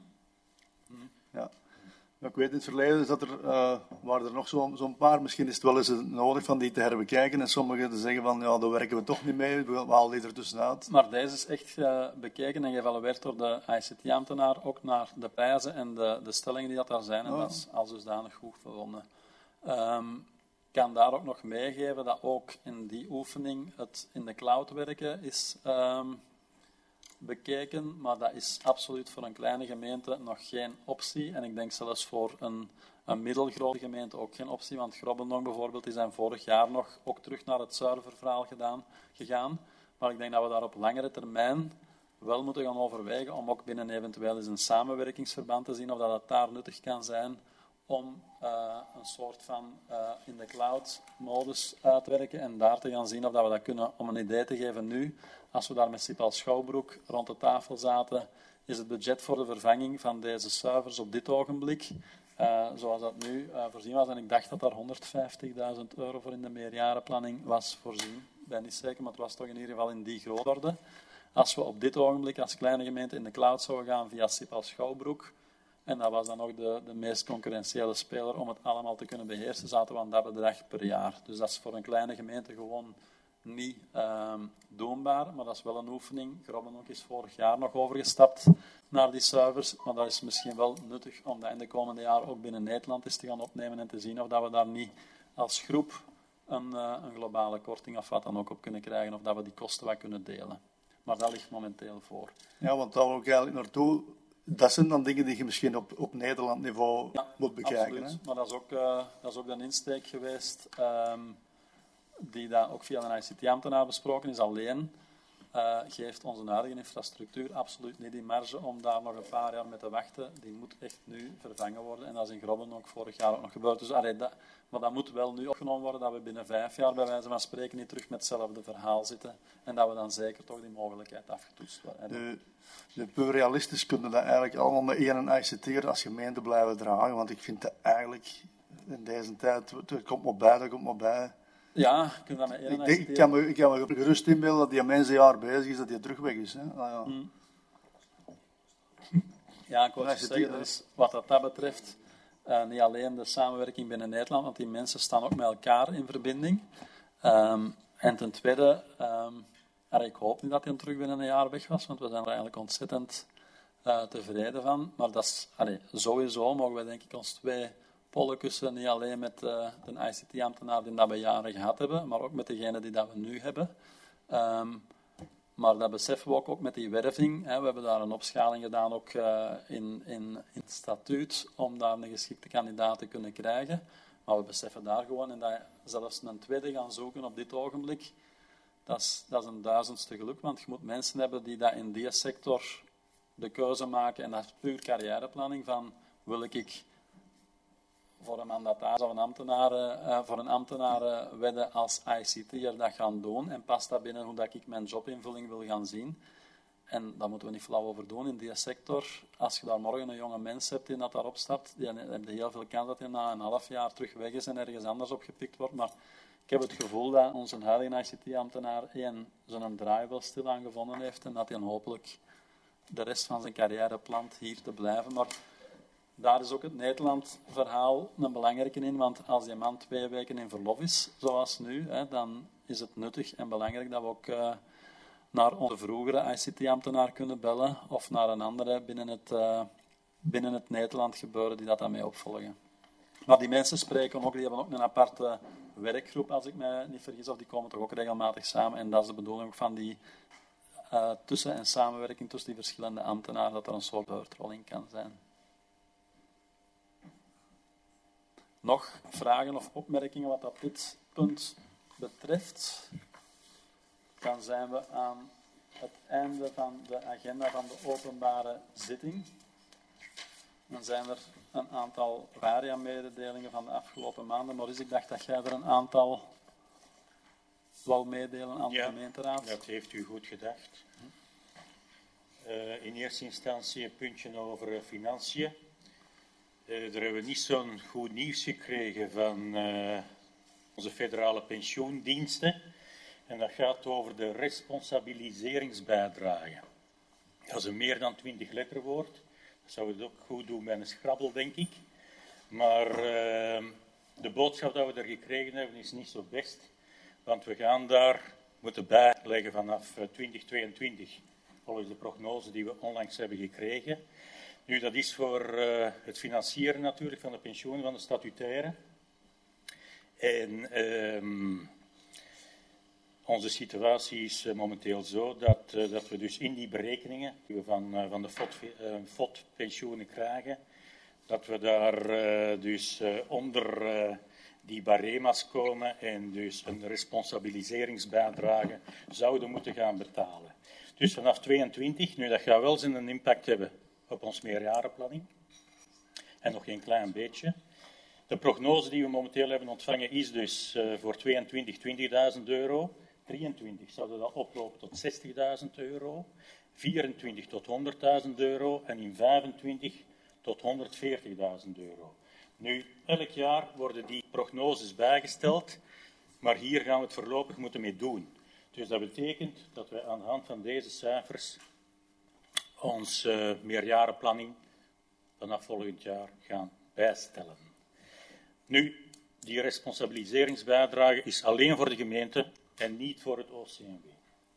Ja. Ik weet in het verleden dat waren er nog zo'n paar. Misschien is het wel eens nodig van die te herbekijken. En sommigen te zeggen van, ja, daar werken we toch niet mee. We halen die er tussenuit. Maar deze is echt bekeken en geëvalueerd door de ICT-ambtenaar. Ook naar de prijzen en de stellingen die dat daar zijn. En dat is als dusdanig goed gevonden. Ik kan daar ook nog meegeven dat ook in die oefening het in de cloud werken is bekeken, maar dat is absoluut voor een kleine gemeente nog geen optie. En ik denk zelfs voor een middelgrote gemeente ook geen optie, want Grobbendonk bijvoorbeeld, die zijn vorig jaar nog ook terug naar het serververhaal gegaan. Maar ik denk dat we daar op langere termijn wel moeten gaan overwegen om ook binnen eventueel eens een samenwerkingsverband te zien of dat het daar nuttig kan zijn om een soort van in de cloud-modus uit te werken en daar te gaan zien of dat we dat kunnen. Om een idee te geven nu, als we daar met Sipal Schouwbroek rond de tafel zaten, is het budget voor de vervanging van deze servers op dit ogenblik, zoals dat nu voorzien was, en ik dacht dat daar €150.000 voor in de meerjarenplanning was voorzien. Ik ben niet zeker, maar het was toch in ieder geval in die grootorde. Als we op dit ogenblik als kleine gemeente in de cloud zouden gaan via Sipal Schouwbroek, en dat was dan ook de meest concurrentiële speler om het allemaal te kunnen beheersen, zaten we aan dat bedrag per jaar. Dus dat is voor een kleine gemeente gewoon niet doenbaar, maar dat is wel een oefening. Grobbendonk is vorig jaar nog overgestapt naar die servers, maar dat is misschien wel nuttig om dat in de komende jaren ook binnen Nederland eens te gaan opnemen en te zien of dat we daar niet als groep een globale korting of wat dan ook op kunnen krijgen, of dat we die kosten wat kunnen delen. Maar dat ligt momenteel voor. Ja, want daar wil ik eigenlijk naartoe. Dat zijn dan dingen die je misschien op Nederland niveau moet bekijken. Absoluut. Hè? Maar dat is ook de insteek geweest die dat ook via een ICT-ambtenaar besproken is. Alleen geeft onze huidige infrastructuur absoluut niet die marge om daar nog een paar jaar mee te wachten. Die moet echt nu vervangen worden. En dat is in Grobbendonk vorig jaar ook nog gebeurd. Dus, maar dat moet wel nu opgenomen worden, dat we binnen 5 jaar bij wijze van spreken niet terug met hetzelfde verhaal zitten. En dat we dan zeker toch die mogelijkheid afgetoetst worden. De puur realistisch kunnen dat eigenlijk allemaal met één ICT'er als gemeente blijven dragen. Want ik vind dat eigenlijk in deze tijd, er komt maar bij. Ja, je kunt dat met één ICT'er. Ik kan me gerust inbeelden dat die mensen een jaar bezig is, dat die terug weg is. Hè? Ja, ik wou zeggen, dus wat dat betreft, niet alleen de samenwerking binnen Nederland, want die mensen staan ook met elkaar in verbinding. En ten tweede, ik hoop niet dat hij terug binnen een jaar weg was, want we zijn er eigenlijk ontzettend tevreden van. Maar dat is, sowieso mogen wij denk ik ons 2 pollen kussen, niet alleen met de ICT-ambtenaar die dat we jaren gehad hebben, maar ook met degene die dat we nu hebben. Maar dat beseffen we ook met die werving. We hebben daar een opschaling gedaan, ook in het statuut, om daar een geschikte kandidaat te kunnen krijgen. Maar we beseffen daar gewoon, en dat zelfs een tweede gaan zoeken op dit ogenblik, dat is een 1000ste geluk, want je moet mensen hebben die dat in die sector de keuze maken, en dat is puur carrièreplanning, van wil ik voor een mandataris of voor een ambtenaar wedden als ICT'er dat gaan doen, en past dat binnen hoe dat ik mijn jobinvulling wil gaan zien. en daar moeten we niet flauw over doen, in die sector, als je daar morgen een jonge mens hebt die dat daarop stapt, dan heb je heel veel kans dat hij na een half jaar terug weg is en ergens anders opgepikt wordt. Maar ik heb het gevoel dat onze huidige ICT-ambtenaar zijn draai wel stilaan gevonden heeft en dat hij hopelijk de rest van zijn carrière plant hier te blijven. Maar daar is ook het Nederland-verhaal een belangrijke in, want als die man 2 weken in verlof is, zoals nu, dan is het nuttig en belangrijk dat we ook naar onze vroegere ICT-ambtenaar kunnen bellen of naar een andere binnen het Nederland gebeuren die dat dan mee opvolgen. Maar die mensen spreken ook, die hebben ook een aparte werkgroep, als ik me niet vergis, of die komen toch ook regelmatig samen. En dat is de bedoeling ook van die tussen- en samenwerking tussen die verschillende ambtenaren, dat er een soort beurtrol in kan zijn. Nog vragen of opmerkingen wat dat dit punt betreft? Dan zijn we aan het einde van de agenda van de openbare zitting. Dan zijn er een aantal varia-mededelingen van de afgelopen maanden. Maurice, ik dacht dat jij er een aantal wou meedelen aan de gemeenteraad. Dat heeft u goed gedacht. In eerste instantie een puntje over financiën. Daar hebben we niet zo'n goed nieuws gekregen van onze federale pensioendiensten. En dat gaat over de responsabiliseringsbijdrage. Dat is een meer dan 20 letterwoord. Dat zou het ook goed doen bij een schrabbel, denk ik. Maar de boodschap dat we er gekregen hebben is niet zo best. Want we gaan daar moeten bijleggen vanaf 2022. Volgens de prognose die we onlangs hebben gekregen. Nu, dat is voor het financieren natuurlijk van de pensioenen van de statutairen. En onze situatie is momenteel zo dat we dus in die berekeningen die we van de FOD-pensioenen krijgen, dat we daar dus onder die barema's komen en dus een responsabiliseringsbijdrage zouden moeten gaan betalen. Dus vanaf 22, nu dat gaat wel zijn een impact hebben op ons meerjarenplanning. En nog een klein beetje. De prognose die we momenteel hebben ontvangen is dus voor 22 €20.000. 23 zouden dat oplopen tot €60.000. 24 tot €100.000 en in 25 tot €140.000. Nu, elk jaar worden die prognoses bijgesteld, maar hier gaan we het voorlopig moeten mee doen. Dus dat betekent dat wij aan de hand van deze cijfers onze meerjarenplanning vanaf volgend jaar gaan bijstellen. Nu, die responsabiliseringsbijdrage is alleen voor de gemeente en niet voor het OCMW.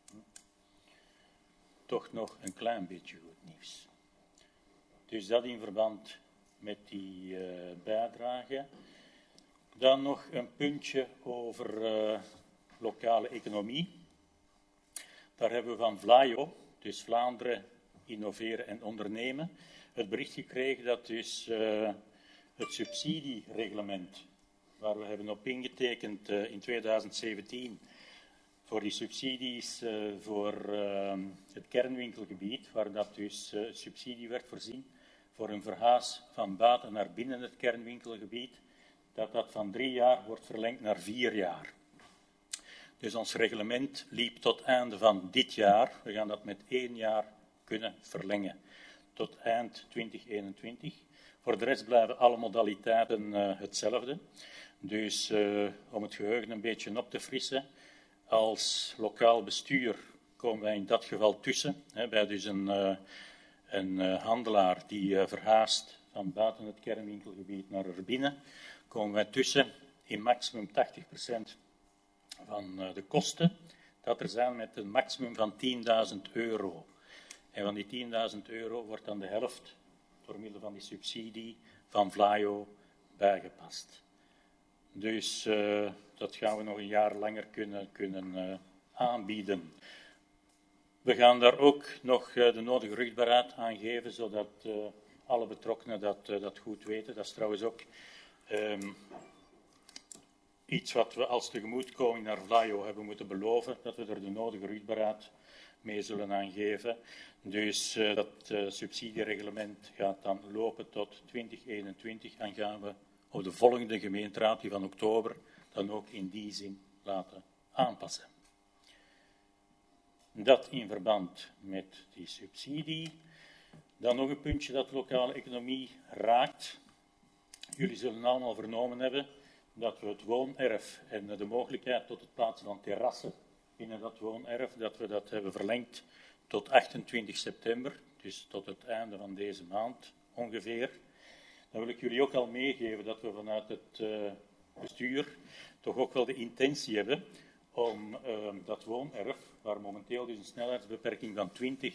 Toch nog een klein beetje goed nieuws. Dus dat in verband met die bijdrage. Dan nog een puntje over lokale economie. Daar hebben we van VLAIO, dus Vlaanderen Innoveren en Ondernemen, het bericht gekregen dat dus het subsidiereglement, waar we hebben op ingetekend in 2017, voor die subsidies voor het kernwinkelgebied, waar dat dus subsidie werd voorzien voor een verhuis van buiten naar binnen het kernwinkelgebied, dat van 3 jaar wordt verlengd naar 4 jaar. Dus ons reglement liep tot einde van dit jaar. We gaan dat met 1 jaar kunnen verlengen. Tot eind 2021. Voor de rest blijven alle modaliteiten hetzelfde. Dus om het geheugen een beetje op te frissen. Als lokaal bestuur komen wij in dat geval tussen. Bij dus een handelaar die verhuist van buiten het kernwinkelgebied naar er binnen. Komen wij tussen in maximum 80% van de kosten dat er zijn met een maximum van €10.000. En van die €10.000 wordt dan de helft door middel van die subsidie van VLAIO bijgepast. Dus dat gaan we nog een jaar langer kunnen aanbieden. We gaan daar ook nog de nodige rugbaarheid aan geven, zodat alle betrokkenen dat goed weten. Dat is trouwens ook iets wat we als tegemoetkoming naar VLAIO hebben moeten beloven, dat we er de nodige rugbaarheid mee zullen aangeven. Dus dat subsidiereglement gaat dan lopen tot 2021 en gaan we op de volgende gemeenteraad, die van oktober, dan ook in die zin laten aanpassen. Dat in verband met die subsidie. Dan nog een puntje dat de lokale economie raakt. Jullie zullen allemaal vernomen hebben dat we het woonerf en de mogelijkheid tot het plaatsen van terrassen binnen dat woonerf, dat we dat hebben verlengd tot 28 september, dus tot het einde van deze maand ongeveer. Dan wil ik jullie ook al meegeven dat we vanuit het bestuur toch ook wel de intentie hebben om dat woonerf, waar momenteel dus een snelheidsbeperking van 20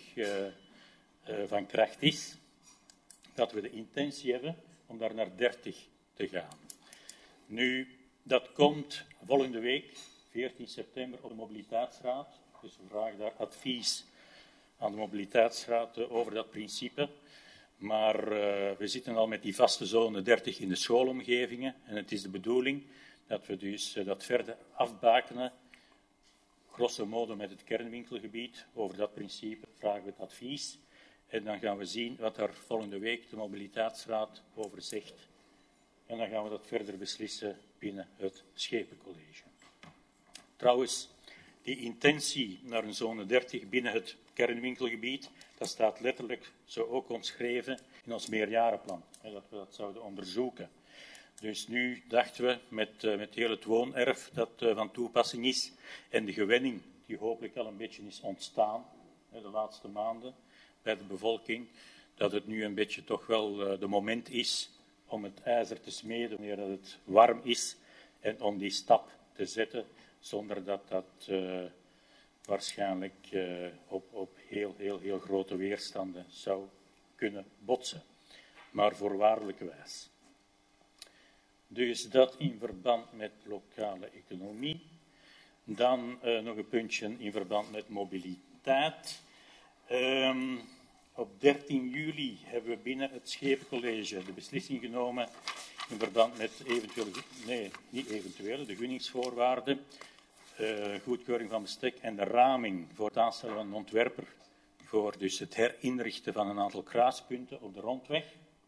van kracht is, dat we de intentie hebben om daar naar 30 te gaan. Nu, dat komt volgende week, 14 september, op de Mobiliteitsraad. Dus we vragen daar advies aan de Mobiliteitsraad over dat principe. Maar we zitten al met die vaste zone 30 in de schoolomgevingen. En het is de bedoeling dat we dus dat verder afbakenen. Grosso modo met het kernwinkelgebied. Over dat principe vragen we het advies. En dan gaan we zien wat daar volgende week de Mobiliteitsraad over zegt. En dan gaan we dat verder beslissen binnen het Schepencollege. Trouwens, die intentie naar een zone 30 binnen het kernwinkelgebied, dat staat letterlijk zo ook omschreven in ons meerjarenplan, dat we dat zouden onderzoeken. Dus nu dachten we met heel het woonerf dat van toepassing is en de gewenning die hopelijk al een beetje is ontstaan de laatste maanden bij de bevolking, dat het nu een beetje toch wel de moment is om het ijzer te smeden wanneer het warm is en om die stap te zetten zonder dat dat waarschijnlijk op heel grote weerstanden zou kunnen botsen. Maar voorwaardelijke wijs. Dus dat in verband met lokale economie. Dan nog een puntje in verband met mobiliteit. Op 13 juli hebben we binnen het Schepencollege de beslissing genomen in verband met de gunningsvoorwaarden, goedkeuring van bestek en de raming voor het aanstellen van een ontwerper voor dus het herinrichten van een aantal kruispunten op de rondweg.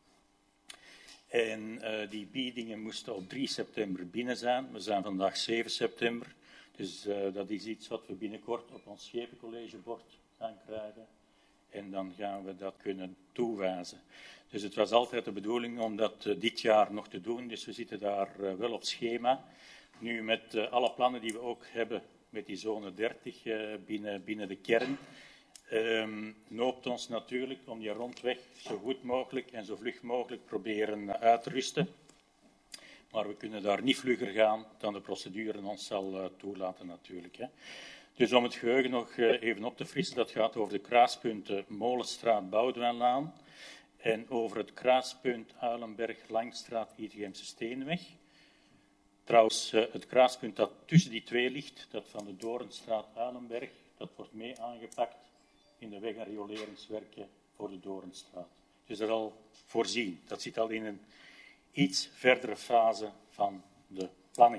En die biedingen moesten op 3 september binnen zijn. We zijn vandaag 7 september, dus dat is iets wat we binnenkort op ons Schepencollegebord gaan krijgen. En dan gaan we dat kunnen toewijzen. Dus het was altijd de bedoeling om dat dit jaar nog te doen. Dus we zitten daar wel op schema. Nu met alle plannen die we ook hebben met die zone 30 binnen de kern, noopt ons natuurlijk om die rondweg zo goed mogelijk en zo vlug mogelijk proberen uit te rusten. Maar we kunnen daar niet vlugger gaan dan de procedure ons zal toelaten natuurlijk. Hè. Dus om het geheugen nog even op te frissen, dat gaat over de kruispunten Molenstraat, Boudewijnlaan en over het kruispunt Uilenberg, Langstraat, Itegemse Steenweg. Trouwens, het kruispunt dat tussen die twee ligt, dat van de Doornstraat, Uilenberg, dat wordt mee aangepakt in de weg- en rioleringswerken voor de Doornstraat. Dus dat is al voorzien. Dat zit al in een iets verdere fase van de planning.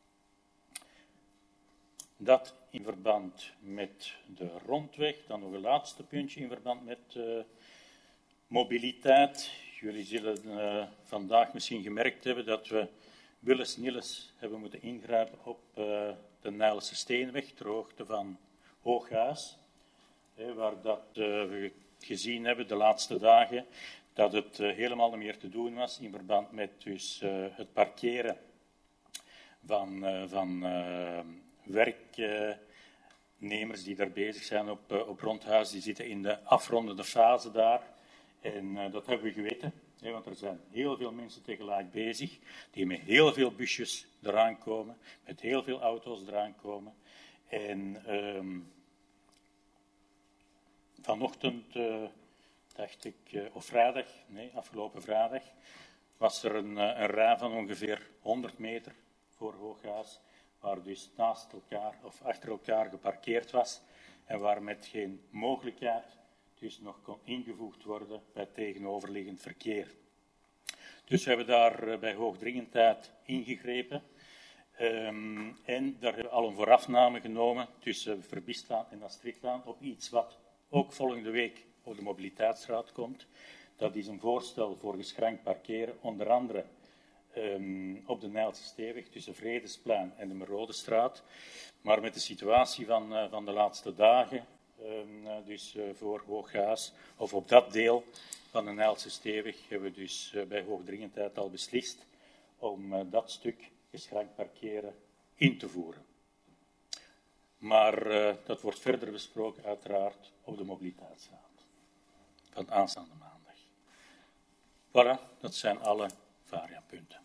Dat in verband met de rondweg. Dan nog een laatste puntje in verband met mobiliteit. Jullie zullen vandaag misschien gemerkt hebben dat we willens-nillens hebben moeten ingrijpen op de Nijlse Steenweg, ter hoogte van Hooghuis. Waar dat we gezien hebben de laatste dagen dat het helemaal niet meer te doen was in verband met dus, het parkeren van werknemers die daar bezig zijn op Rondhuis. Die zitten in de afrondende fase daar. En dat hebben we geweten, want er zijn heel veel mensen tegelijk bezig die met heel veel busjes eraan komen, met heel veel auto's eraan komen. En vanochtend, dacht ik, of vrijdag, afgelopen vrijdag, was er een rij van ongeveer 100 meter voor Hooghuis, waar dus naast elkaar of achter elkaar geparkeerd was en waar met geen mogelijkheid dus nog kon ingevoegd worden bij tegenoverliggend verkeer. Dus we hebben daar bij hoogdringendheid ingegrepen en daar hebben we al een voorafname genomen tussen Verbiestlaan en Astridlaan op iets wat ook volgende week op de Mobiliteitsraad komt. Dat is een voorstel voor geschrankt parkeren, onder andere op de Nijlse Steenweg tussen Vredesplein en de Merodestraat. Maar met de situatie van de laatste dagen Dus voor Hooggaas, of op dat deel van de Nijlse Steenweg, hebben we dus bij hoogdringendheid al beslist om dat stuk geschrankt parkeren in te voeren. Maar dat wordt verder besproken uiteraard op de mobiliteitsraad van aanstaande maandag. Voilà, dat zijn alle variapunten.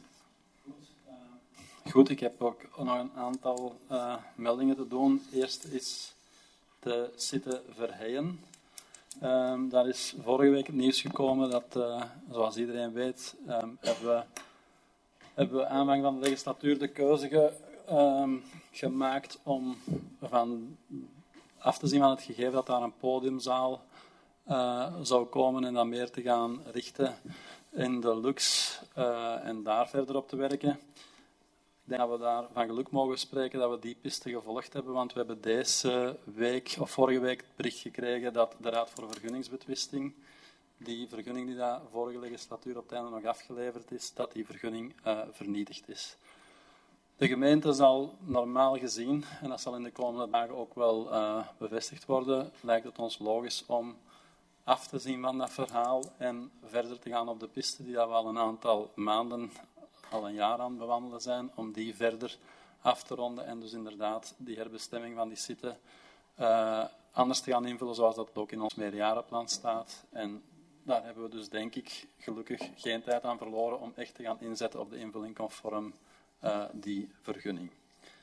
Goed, ik heb ook nog een aantal meldingen te doen. Eerst is de Site Verheyen. Daar is vorige week het nieuws gekomen dat, zoals iedereen weet, hebben we aanvang van de legislatuur de keuze gemaakt om van af te zien van het gegeven dat daar een podiumzaal zou komen en dan meer te gaan richten in de Lux en daar verder op te werken. Ik denk dat we daar van geluk mogen spreken dat we die piste gevolgd hebben, want we hebben deze week, of vorige week, het bericht gekregen dat de Raad voor Vergunningsbetwisting, die vergunning die daar vorige legislatuur op het einde nog afgeleverd is, dat die vergunning vernietigd is. De gemeente zal normaal gezien, en dat zal in de komende dagen ook wel bevestigd worden, lijkt het ons logisch om af te zien van dat verhaal en verder te gaan op de piste die we al een aantal maanden, al een jaar aan het bewandelen zijn, om die verder af te ronden en dus inderdaad die herbestemming van die site anders te gaan invullen zoals dat ook in ons meerjarenplan staat. En daar hebben we dus denk ik gelukkig geen tijd aan verloren om echt te gaan inzetten op de invulling conform die vergunning.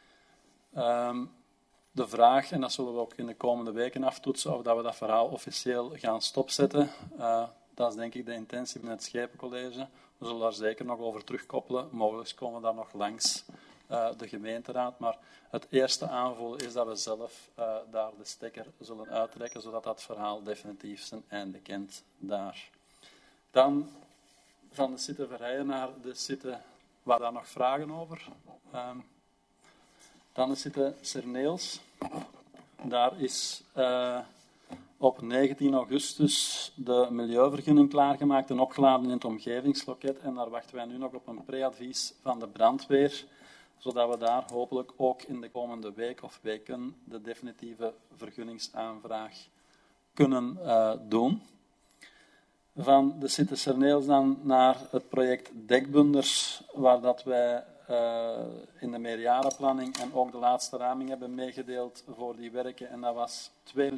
De vraag, en dat zullen we ook in de komende weken aftoetsen, of dat we dat verhaal officieel gaan stopzetten. Dat is denk ik de intentie van het Schepencollege. We zullen daar zeker nog over terugkoppelen. Mogelijk komen we daar nog langs de gemeenteraad. Maar het eerste aanvoelen is dat we zelf daar de stekker zullen uittrekken, zodat dat verhaal definitief zijn einde kent daar. Dan van de Site Verheyen naar de Site, waar daar nog vragen over? Dan de Site Serneels. Daar is op 19 augustus de milieuvergunning klaargemaakt en opgeladen in het omgevingsloket. En daar wachten wij nu nog op een preadvies van de brandweer, zodat we daar hopelijk ook in de komende week of weken de definitieve vergunningsaanvraag kunnen doen. Van de Site Serneels dan naar het project Dekbunders, waar dat wij in de meerjarenplanning en ook de laatste raming hebben meegedeeld voor die werken. En dat was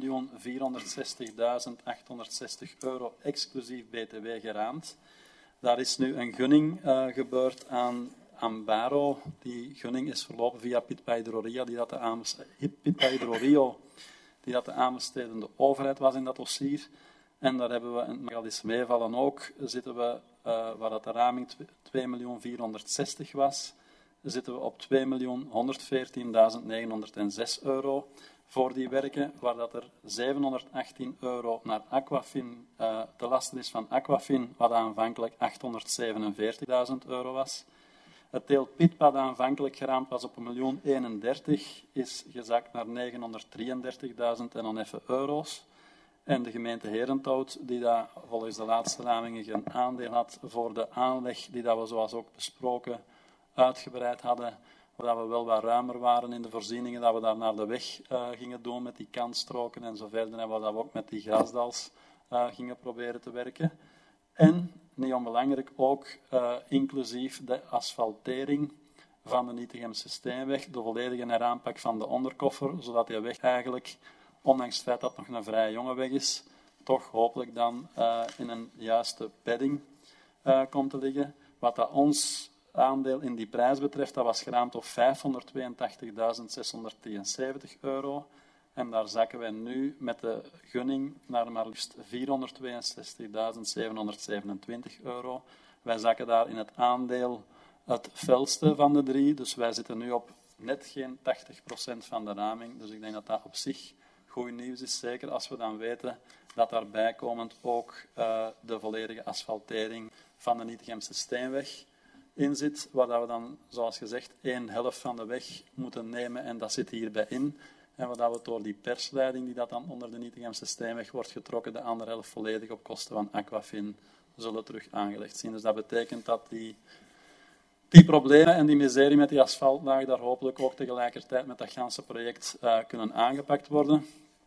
€2.460.860 exclusief BTW geraamd. Daar is nu een gunning gebeurd aan Ambaro. Die gunning is verlopen via Pitpa Hydrorio, die dat de aanbestedende overheid was in dat dossier. En daar hebben we, en het mag al eens meevallen ook, zitten we, waar dat de raming 2.460.000 was, zitten we op €2.114.906 voor die werken, waar dat er €718 naar Aquafin te lasten is van Aquafin, wat aanvankelijk €847.000 was. Het deel Pitpa dat aanvankelijk geraamd was op €1.031.000 is gezakt naar €933.000 en dan even euro's. En de gemeente Herenthout, die daar volgens de laatste ramingen geen aandeel had voor de aanleg, die dat we zoals ook besproken uitgebreid hadden, waar we wel wat ruimer waren in de voorzieningen, dat we daar naar de weg gingen doen met die kantstroken en zo verder, en waar we ook met die grasdals gingen proberen te werken. En, niet onbelangrijk, ook inclusief de asfaltering van de Nietigemse Steenweg, de volledige heraanpak van de onderkoffer, zodat die weg eigenlijk, ondanks het feit dat het nog een vrij jonge weg is, toch hopelijk dan in een juiste bedding komt te liggen. Wat dat ons aandeel in die prijs betreft, dat was geraamd op €582.673. En daar zakken wij nu met de gunning naar maar liefst €462.727. Wij zakken daar in het aandeel het felste van de drie. Dus wij zitten nu op net geen 80% van de raming. Dus ik denk dat dat op zich goed nieuws is. Zeker als we dan weten dat daarbij komend ook de volledige asfaltering van de Nietigemse Steenweg in zit. Waar we dan, zoals gezegd, 1/2 van de weg moeten nemen. En dat zit hierbij in. En waar we door die persleiding die dat dan onder de Nietigemse Steenweg wordt getrokken, de andere helft volledig op kosten van Aquafin zullen terug aangelegd zien. Dus dat betekent dat die problemen en die miserie met die asfaltlaag daar hopelijk ook tegelijkertijd met dat ganse project kunnen aangepakt worden.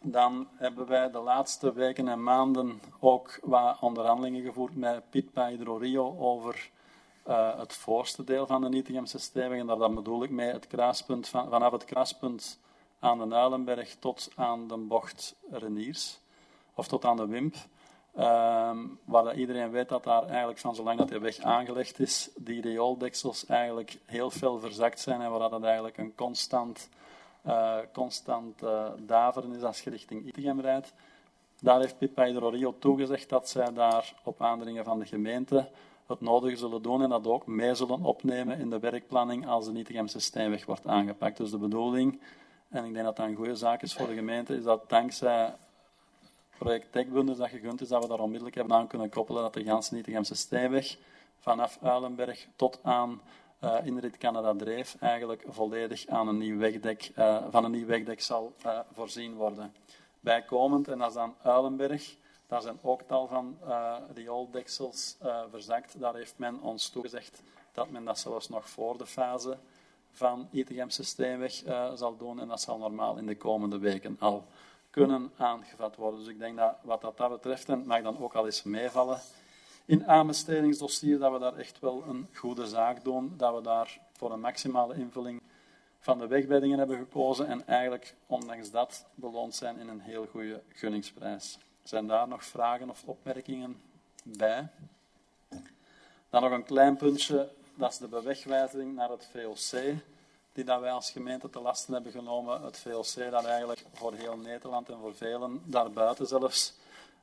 Dan hebben wij de laatste weken en maanden ook wat onderhandelingen gevoerd met Pitpa Hydro-Rio over het voorste deel van de Nietigemse Steenweg. En daar bedoel ik mee het kruispunt vanaf het kruispunt aan de Uilenberg tot aan de bocht Reniers, of tot aan de Wimp. Waar iedereen weet dat daar eigenlijk van zolang dat de weg aangelegd is, die riooldeksels eigenlijk heel veel verzakt zijn en waar dat eigenlijk een constant daveren is als je richting Itegem rijdt. Daar heeft Pitpa Hydro-Rio toegezegd dat zij daar op aandringen van de gemeente het nodige zullen doen en dat ook mee zullen opnemen in de werkplanning als de Nietigemse Steenweg wordt aangepakt. Dus de bedoeling, en ik denk dat dat een goede zaak is voor de gemeente, is dat dankzij project Tekbunders dat gegund is, dat we daar onmiddellijk hebben aan kunnen koppelen dat de ganse Nietigemse Steenweg vanaf Uilenberg tot aan Inrit Canada Dreef eigenlijk volledig aan een nieuw wegdek, van een nieuw wegdek zal voorzien worden. Bijkomend, en dat is dan Uilenberg, daar zijn ook tal van riooldeksels verzakt. Daar heeft men ons toegezegd dat men dat zelfs nog voor de fase van Itegemse Steenweg zal doen. En dat zal normaal in de komende weken al kunnen aangevat worden. Dus ik denk dat wat dat betreft, en het mag dan ook al eens meevallen, in aanbestedingsdossier dat we daar echt wel een goede zaak doen. Dat we daar voor een maximale invulling van de wegbeddingen hebben gekozen. En eigenlijk, ondanks dat, beloond zijn in een heel goede gunningsprijs. Zijn daar nog vragen of opmerkingen bij? Dan nog een klein puntje, dat is de bewegwijzing naar het VOC, die dat wij als gemeente te lasten hebben genomen. Het VOC dat eigenlijk voor heel Nederland en voor velen daarbuiten zelfs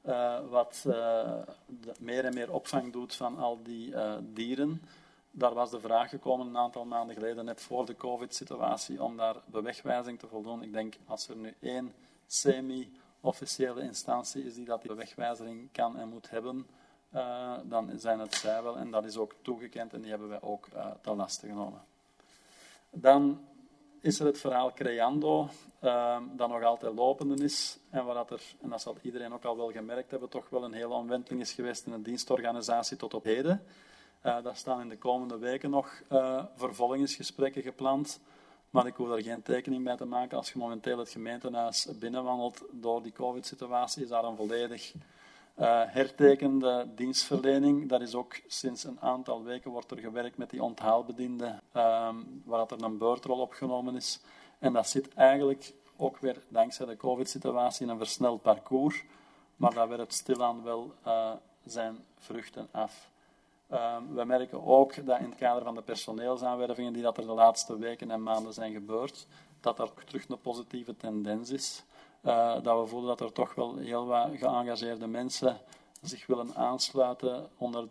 meer en meer opvang doet van al die dieren. Daar was de vraag gekomen een aantal maanden geleden, net voor de COVID-situatie, om daar bewegwijzing te voldoen. Ik denk, als er nu één semi-officiële instantie is die dat die bewegwijzing kan en moet hebben, dan zijn het zij wel. En dat is ook toegekend en die hebben wij ook te lasten genomen. Dan is er het verhaal Creando, dat nog altijd lopende is. En waar dat er, en dat zal iedereen ook al wel gemerkt hebben, toch wel een hele omwenteling is geweest in de dienstorganisatie tot op heden. Daar staan in de komende weken nog vervolgingsgesprekken gepland. Maar ik hoef daar geen tekening bij te maken. Als je momenteel het gemeentehuis binnenwandelt door die COVID-situatie, is daar een volledig hertekende dienstverlening. Dat is ook sinds een aantal weken wordt er gewerkt met die onthaalbediende, waar er een beurtrol opgenomen is. En dat zit eigenlijk ook weer dankzij de COVID-situatie in een versneld parcours. Maar dat werpt stilaan wel zijn vruchten af. We merken ook dat in het kader van de personeelsaanwervingen die dat er de laatste weken en maanden zijn gebeurd, dat er terug een positieve tendens is. Dat we voelen dat er toch wel heel wat geëngageerde mensen zich willen aansluiten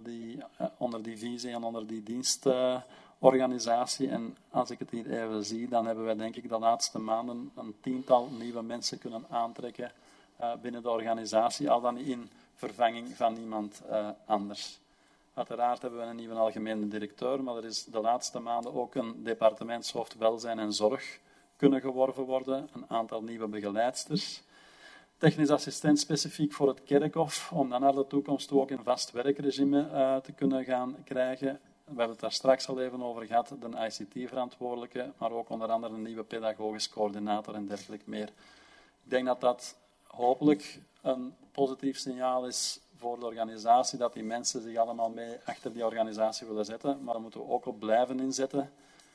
onder die visie en onder die dienstorganisatie. En als ik het hier even zie, dan hebben wij denk ik de laatste maanden een 10-tal nieuwe mensen kunnen aantrekken binnen de organisatie, al dan niet in vervanging van iemand anders. Uiteraard hebben we een nieuwe algemene directeur, maar er is de laatste maanden ook een departementshoofd welzijn en zorg kunnen geworven worden, een aantal nieuwe begeleidsters. Technisch assistent specifiek voor het kerkhof, om dan naar de toekomst toe ook een vast werkregime te kunnen gaan krijgen. We hebben het daar straks al even over gehad, de ICT-verantwoordelijke, maar ook onder andere een nieuwe pedagogisch coördinator en dergelijke meer. Ik denk dat dat hopelijk een positief signaal is voor de organisatie, dat die mensen zich allemaal mee achter die organisatie willen zetten. Maar daar moeten we ook op blijven inzetten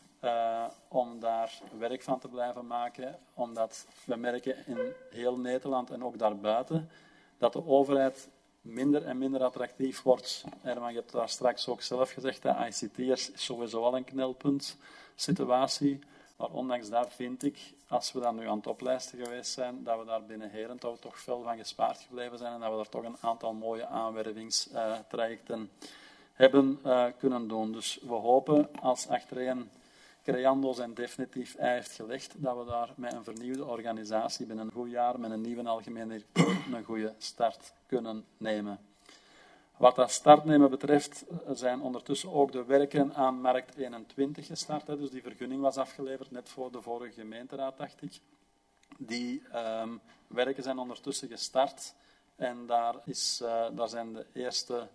om daar werk van te blijven maken. Omdat we merken in heel Nederland en ook daarbuiten dat de overheid minder en minder attractief wordt. Herman, je hebt daar straks ook zelf gezegd, de ICT'ers is sowieso al een knelpunt situatie. Maar ondanks dat vind ik, als we dan nu aan het oplijsten geweest zijn, dat we daar binnen Herenthout toch veel van gespaard gebleven zijn en dat we daar toch een aantal mooie aanwervingstrajecten hebben kunnen doen. Dus we hopen, als achtereen Creando zijn definitief ei heeft gelegd, dat we daar met een vernieuwde organisatie binnen een goed jaar, met een nieuwe algemene directeur, een goede start kunnen nemen. Wat dat startnemen betreft zijn ondertussen ook de werken aan Markt 21 gestart. Dus die vergunning was afgeleverd net voor de vorige gemeenteraad, dacht ik. Die werken zijn ondertussen gestart en daar zijn de eerste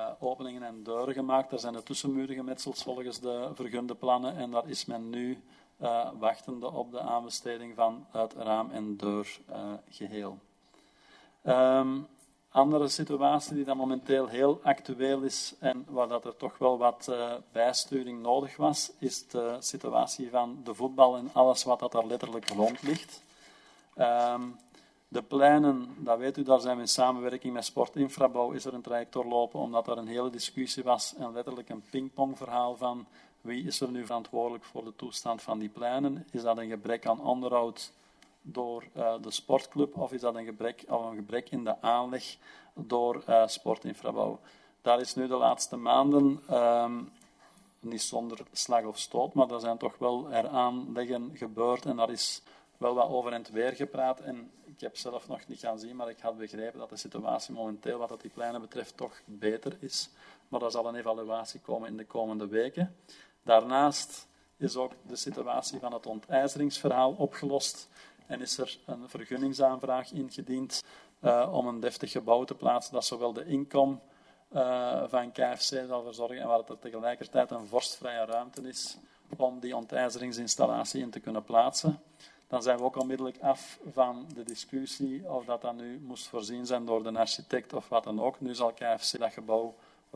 openingen en deuren gemaakt. Daar zijn de tussenmuren gemetseld volgens de vergunde plannen en daar is men nu wachtende op de aanbesteding van het raam- en deurgeheel. Andere situatie die dan momenteel heel actueel is en waar dat er toch wel wat bijsturing nodig was, is de situatie van de voetbal en alles wat dat daar letterlijk rond ligt. De pleinen, dat weet u, daar zijn we in samenwerking met Sportinfrabouw, is er een traject doorlopen, omdat er een hele discussie was en letterlijk een pingpongverhaal van wie is er nu verantwoordelijk voor de toestand van die pleinen. Is dat een gebrek aan onderhoud door de sportclub of is dat een gebrek in de aanleg door Sportinfrabouw? Daar is nu de laatste maanden, niet zonder slag of stoot, maar er zijn toch wel heraanleggen gebeurd en daar is wel wat over en weer gepraat. En ik heb zelf nog niet gaan zien, maar ik had begrepen dat de situatie momenteel, wat die pleinen betreft, toch beter is. Maar er zal een evaluatie komen in de komende weken. Daarnaast is ook de situatie van het ontijzeringsverhaal opgelost en is er een vergunningsaanvraag ingediend om een deftig gebouw te plaatsen dat zowel de inkom van KFC zal verzorgen en waar het er tegelijkertijd een vorstvrije ruimte is om die ontijzeringsinstallatie in te kunnen plaatsen. Dan zijn we ook onmiddellijk af van de discussie of dat nu moest voorzien zijn door de architect of wat dan ook. Nu zal KFC dat gebouw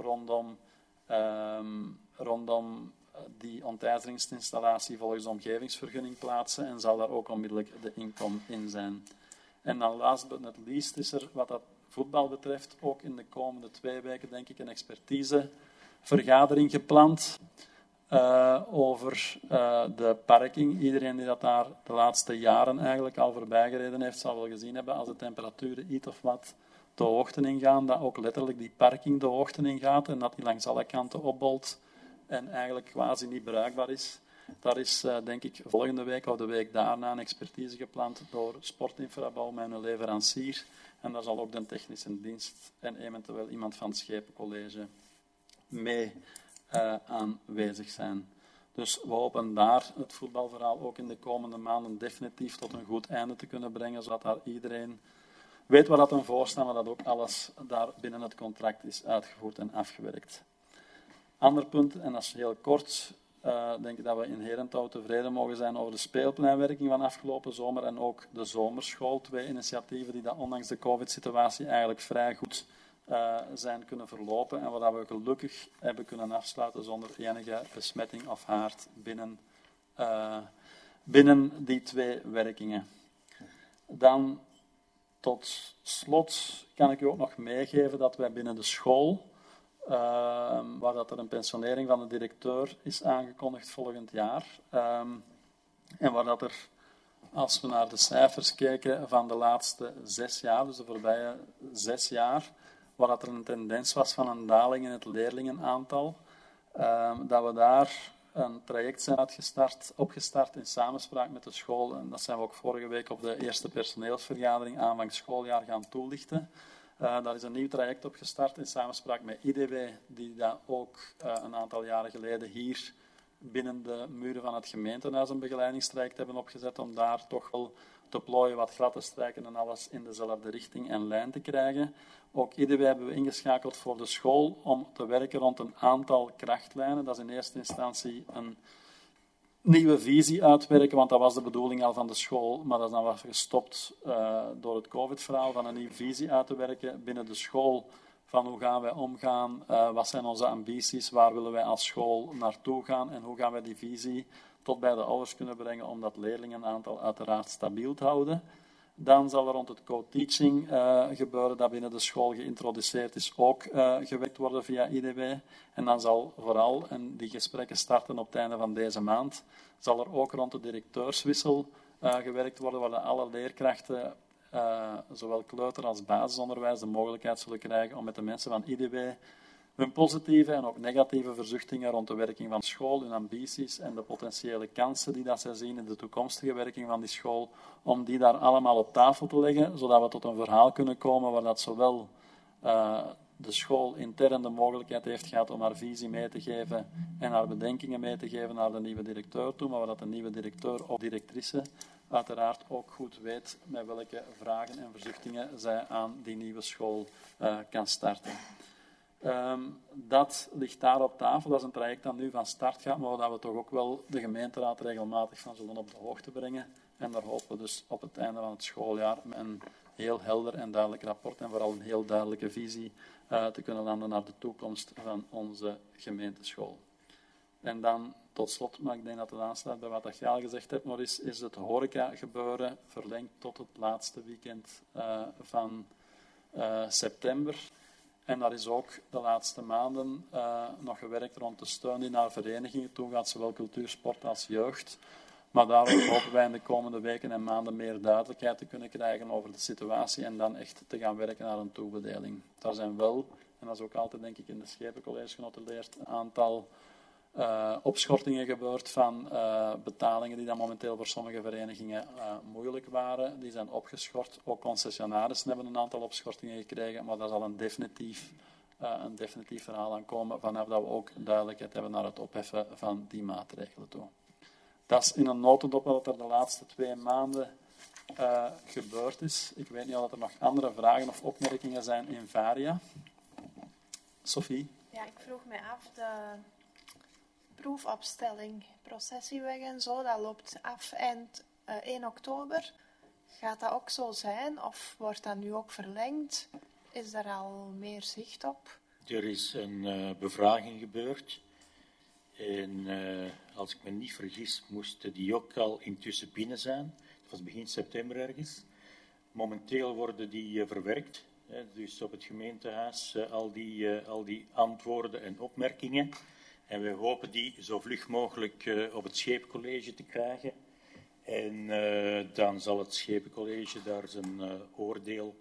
rondom die ontijzeringsinstallatie volgens de omgevingsvergunning plaatsen en zal daar ook onmiddellijk de inkom in zijn. En dan last but not least is er, wat dat voetbal betreft, ook in de komende 2 weken, denk ik, een expertisevergadering gepland over de parking. Iedereen die dat daar de laatste jaren eigenlijk al voorbij gereden heeft, zal wel gezien hebben als de temperaturen iets of wat de hoogte ingaan, dat ook letterlijk die parking de hoogte ingaat en dat die langs alle kanten opbolt en eigenlijk quasi niet bruikbaar is. Daar is, denk ik, volgende week of de week daarna een expertise gepland door Sportinfrabouw, mijn leverancier. En daar zal ook de technische dienst en eventueel iemand van het Schepencollege mee aanwezig zijn. Dus we hopen daar het voetbalverhaal ook in de komende maanden definitief tot een goed einde te kunnen brengen, zodat daar iedereen weet waar dat een voorstaat, maar dat ook alles daar binnen het contract is uitgevoerd en afgewerkt. Ander punt, en dat is heel kort, denk ik dat we in Herentouw tevreden mogen zijn over de speelpleinwerking van afgelopen zomer en ook de zomerschool. 2 initiatieven die dat ondanks de COVID-situatie eigenlijk vrij goed zijn kunnen verlopen en waar we gelukkig hebben kunnen afsluiten zonder enige besmetting of haard binnen die 2 werkingen. Dan tot slot kan ik u ook nog meegeven dat wij binnen de school, waar dat er een pensionering van de directeur is aangekondigd volgend jaar, en waar dat er, als we naar de cijfers kijken van de laatste 6 jaar, dus de voorbije 6 jaar, waar dat er een tendens was van een daling in het leerlingenaantal, dat we daar een traject zijn opgestart in samenspraak met de school. En dat zijn we ook vorige week op de eerste personeelsvergadering aanvang schooljaar gaan toelichten. Daar is een nieuw traject opgestart in samenspraak met IDW, die dat ook een aantal jaren geleden hier binnen de muren van het gemeentehuis een begeleidingstraject hebben opgezet om daar toch wel te plooien, wat glad te strijken en alles in dezelfde richting en lijn te krijgen. Ook IDW hebben we ingeschakeld voor de school om te werken rond een aantal krachtlijnen. Dat is in eerste instantie een nieuwe visie uitwerken, want dat was de bedoeling al van de school, maar dat is dan wat gestopt door het COVID-verhaal, van een nieuwe visie uit te werken binnen de school, van hoe gaan wij omgaan, wat zijn onze ambities, waar willen wij als school naartoe gaan en hoe gaan wij die visie tot bij de ouders kunnen brengen om dat leerlingenaantal uiteraard stabiel te houden. Dan zal er rond het co-teaching gebeuren dat binnen de school geïntroduceerd is, ook gewerkt worden via IDW. En dan zal vooral, en die gesprekken starten op het einde van deze maand, zal er ook rond de directeurswissel gewerkt worden, waar alle leerkrachten, zowel kleuter- als basisonderwijs, de mogelijkheid zullen krijgen om met de mensen van IDW hun positieve en ook negatieve verzuchtingen rond de werking van school, hun ambities en de potentiële kansen die dat zij zien in de toekomstige werking van die school, om die daar allemaal op tafel te leggen, zodat we tot een verhaal kunnen komen waar dat zowel de school intern de mogelijkheid heeft gehad om haar visie mee te geven en haar bedenkingen mee te geven naar de nieuwe directeur toe, maar waar dat de nieuwe directeur of directrice uiteraard ook goed weet met welke vragen en verzuchtingen zij aan die nieuwe school kan starten. Dat ligt daar op tafel. Dat is een traject dat nu van start gaat, maar dat we toch ook wel de gemeenteraad regelmatig van zullen op de hoogte brengen. En daar hopen we dus op het einde van het schooljaar met een heel helder en duidelijk rapport en vooral een heel duidelijke visie te kunnen landen naar de toekomst van onze gemeenteschool. En dan tot slot, maar ik denk dat het aansluit bij wat jij al gezegd hebt, maar is het horeca-gebeuren verlengd tot het laatste weekend van september. En daar is ook de laatste maanden nog gewerkt rond de steun die naar verenigingen toe gaat, zowel cultuur, sport als jeugd. Maar daarom hopen wij in de komende weken en maanden meer duidelijkheid te kunnen krijgen over de situatie en dan echt te gaan werken naar een toebedeling. Daar zijn wel, en dat is ook altijd denk ik in de Schepencollege genotuleerd, een aantal opschortingen gebeurd van betalingen die dan momenteel voor sommige verenigingen moeilijk waren. Die zijn opgeschort. Ook concessionarissen hebben een aantal opschortingen gekregen, maar daar zal een definitief verhaal aan komen vanaf dat we ook duidelijkheid hebben naar het opheffen van die maatregelen toe. Dat is in een notendop wat er de laatste 2 maanden gebeurd is. Ik weet niet of er nog andere vragen of opmerkingen zijn in Varia. Sophie? Ja, ik vroeg me af, de proefopstelling, processieweg en zo, dat loopt af eind 1 oktober. Gaat dat ook zo zijn of wordt dat nu ook verlengd? Is er al meer zicht op? Er is een bevraging gebeurd. En als ik me niet vergis, moesten die ook al intussen binnen zijn. Dat was begin september ergens. Momenteel worden die verwerkt. Dus op het gemeentehuis al die antwoorden en opmerkingen. En we hopen die zo vlug mogelijk op het Schepencollege te krijgen. En dan zal het Schepencollege daar zijn oordeel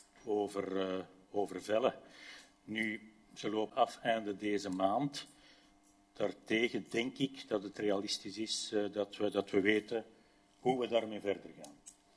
over vellen. Nu, ze loopt af einde deze maand. Daartegen denk ik dat het realistisch is dat we weten hoe we daarmee verder gaan.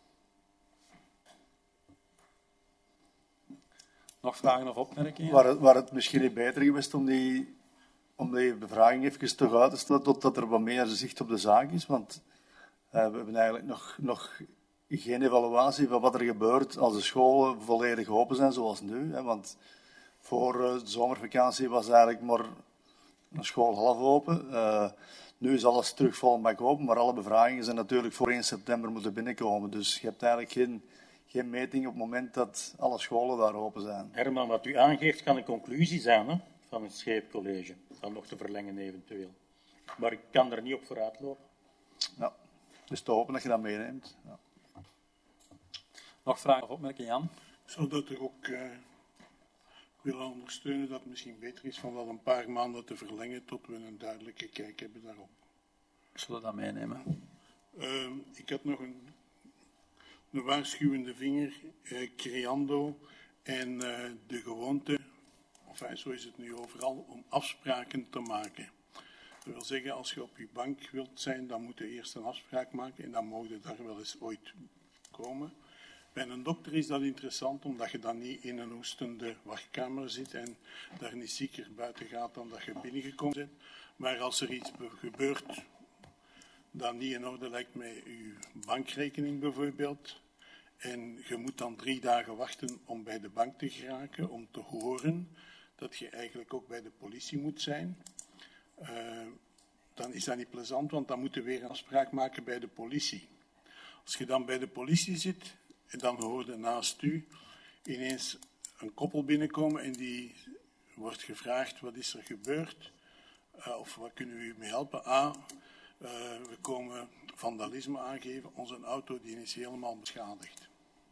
Nog vragen of opmerkingen? Waar het misschien niet beter geweest om die bevraging even toch uit te stellen totdat er wat meer zicht op de zaak is? Want we hebben eigenlijk nog geen evaluatie van wat er gebeurt als de scholen volledig open zijn zoals nu. Hè? Want voor de zomervakantie was eigenlijk maar een school half open. Nu is alles terug vol bak open, maar alle bevragingen zijn natuurlijk voor 1 september moeten binnenkomen. Dus je hebt eigenlijk geen meting op het moment dat alle scholen daar open zijn. Herman, wat u aangeeft kan een conclusie zijn van het Scheepcollege. Dan nog te verlengen eventueel. Maar ik kan er niet op vooruit lopen. Ja, dus te hopen dat je dat meeneemt. Ja. Nog vragen of opmerkingen, Jan? Ik zou dat er ook willen ondersteunen dat het misschien beter is van dat een paar maanden te verlengen tot we een duidelijke kijk hebben daarop. Zullen we dat meenemen? Ik had nog een waarschuwende vinger, creando en de gewoonte, zo is het nu overal, om afspraken te maken. Dat wil zeggen, als je op je bank wilt zijn, dan moet je eerst een afspraak maken en dan mag je daar wel eens ooit komen. Bij een dokter is dat interessant, omdat je dan niet in een hoestende wachtkamer zit en daar niet zieker buiten gaat dan dat je binnengekomen bent. Maar als er iets gebeurt dat niet in orde lijkt met je bankrekening bijvoorbeeld, en je moet dan 3 dagen wachten om bij de bank te geraken, om te horen dat je eigenlijk ook bij de politie moet zijn, dan is dat niet plezant, want dan moet je weer een afspraak maken bij de politie. Als je dan bij de politie zit, en dan hoorde naast u ineens een koppel binnenkomen en die wordt gevraagd, wat is er gebeurd? Of wat kunnen we u mee helpen? We komen vandalisme aangeven, onze auto die is helemaal beschadigd.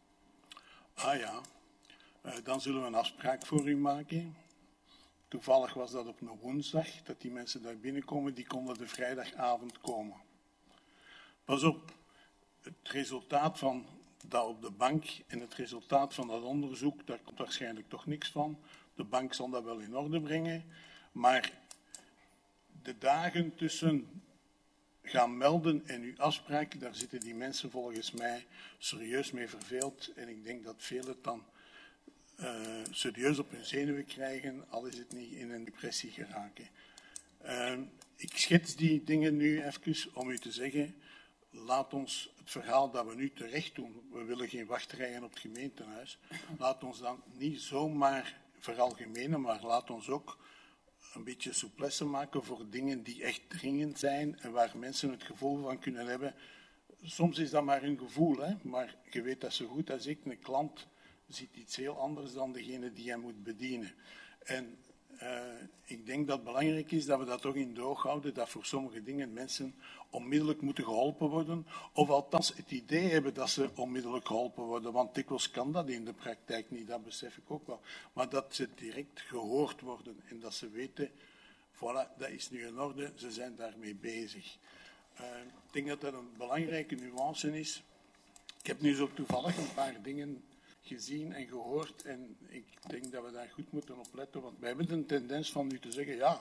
Dan zullen we een afspraak voor u maken. Toevallig was dat op een woensdag, dat die mensen daar binnenkomen, die konden de vrijdagavond komen. Pas op, het resultaat van dat op de bank en het resultaat van dat onderzoek, daar komt waarschijnlijk toch niks van. De bank zal dat wel in orde brengen, maar de dagen tussen gaan melden en uw afspraak, daar zitten die mensen volgens mij serieus mee verveeld. En ik denk dat velen het dan serieus op hun zenuwen krijgen, al is het niet in een depressie geraken. Ik schets die dingen nu even om u te zeggen, laat ons het verhaal dat we nu terecht doen, we willen geen wachtrijen op het gemeentehuis, laat ons dan niet zomaar veralgemenen, maar laat ons ook een beetje souplesse maken voor dingen die echt dringend zijn en waar mensen het gevoel van kunnen hebben. Soms is dat maar een gevoel, hè? Maar je weet dat zo goed als ik, een klant ziet iets heel anders dan degene die hij moet bedienen. En ik denk dat het belangrijk is dat we dat toch in de oog houden, dat voor sommige dingen mensen onmiddellijk moeten geholpen worden, of althans het idee hebben dat ze onmiddellijk geholpen worden, want dikwijls kan dat in de praktijk niet, dat besef ik ook wel. Maar dat ze direct gehoord worden en dat ze weten, voilà, dat is nu in orde, ze zijn daarmee bezig. Ik denk dat dat een belangrijke nuance is. Ik heb nu zo toevallig een paar dingen gezien en gehoord en ik denk dat we daar goed moeten op letten, want wij hebben de tendens van nu te zeggen, ja,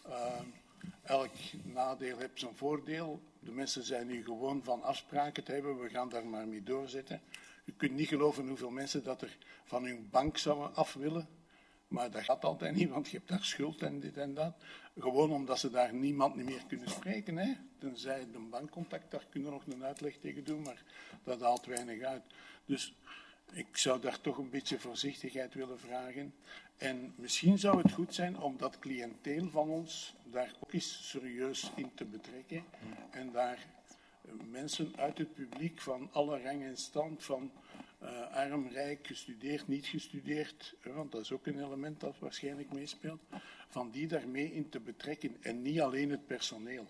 elk nadeel heeft zijn voordeel. De mensen zijn nu gewoon van afspraken te hebben, we gaan daar maar mee doorzetten. Je kunt niet geloven hoeveel mensen dat er van hun bank zouden af willen, maar dat gaat altijd niet, want je hebt daar schuld en dit en dat. Gewoon omdat ze daar niemand niet meer kunnen spreken, hè. Tenzij de bankcontact, daar kunnen we nog een uitleg tegen doen, maar dat haalt weinig uit. Dus ik zou daar toch een beetje voorzichtigheid willen vragen. En misschien zou het goed zijn om dat cliënteel van ons daar ook eens serieus in te betrekken. En daar mensen uit het publiek van alle rang en stand, van arm, rijk, gestudeerd, niet gestudeerd, want dat is ook een element dat waarschijnlijk meespeelt, van die daarmee in te betrekken en niet alleen het personeel.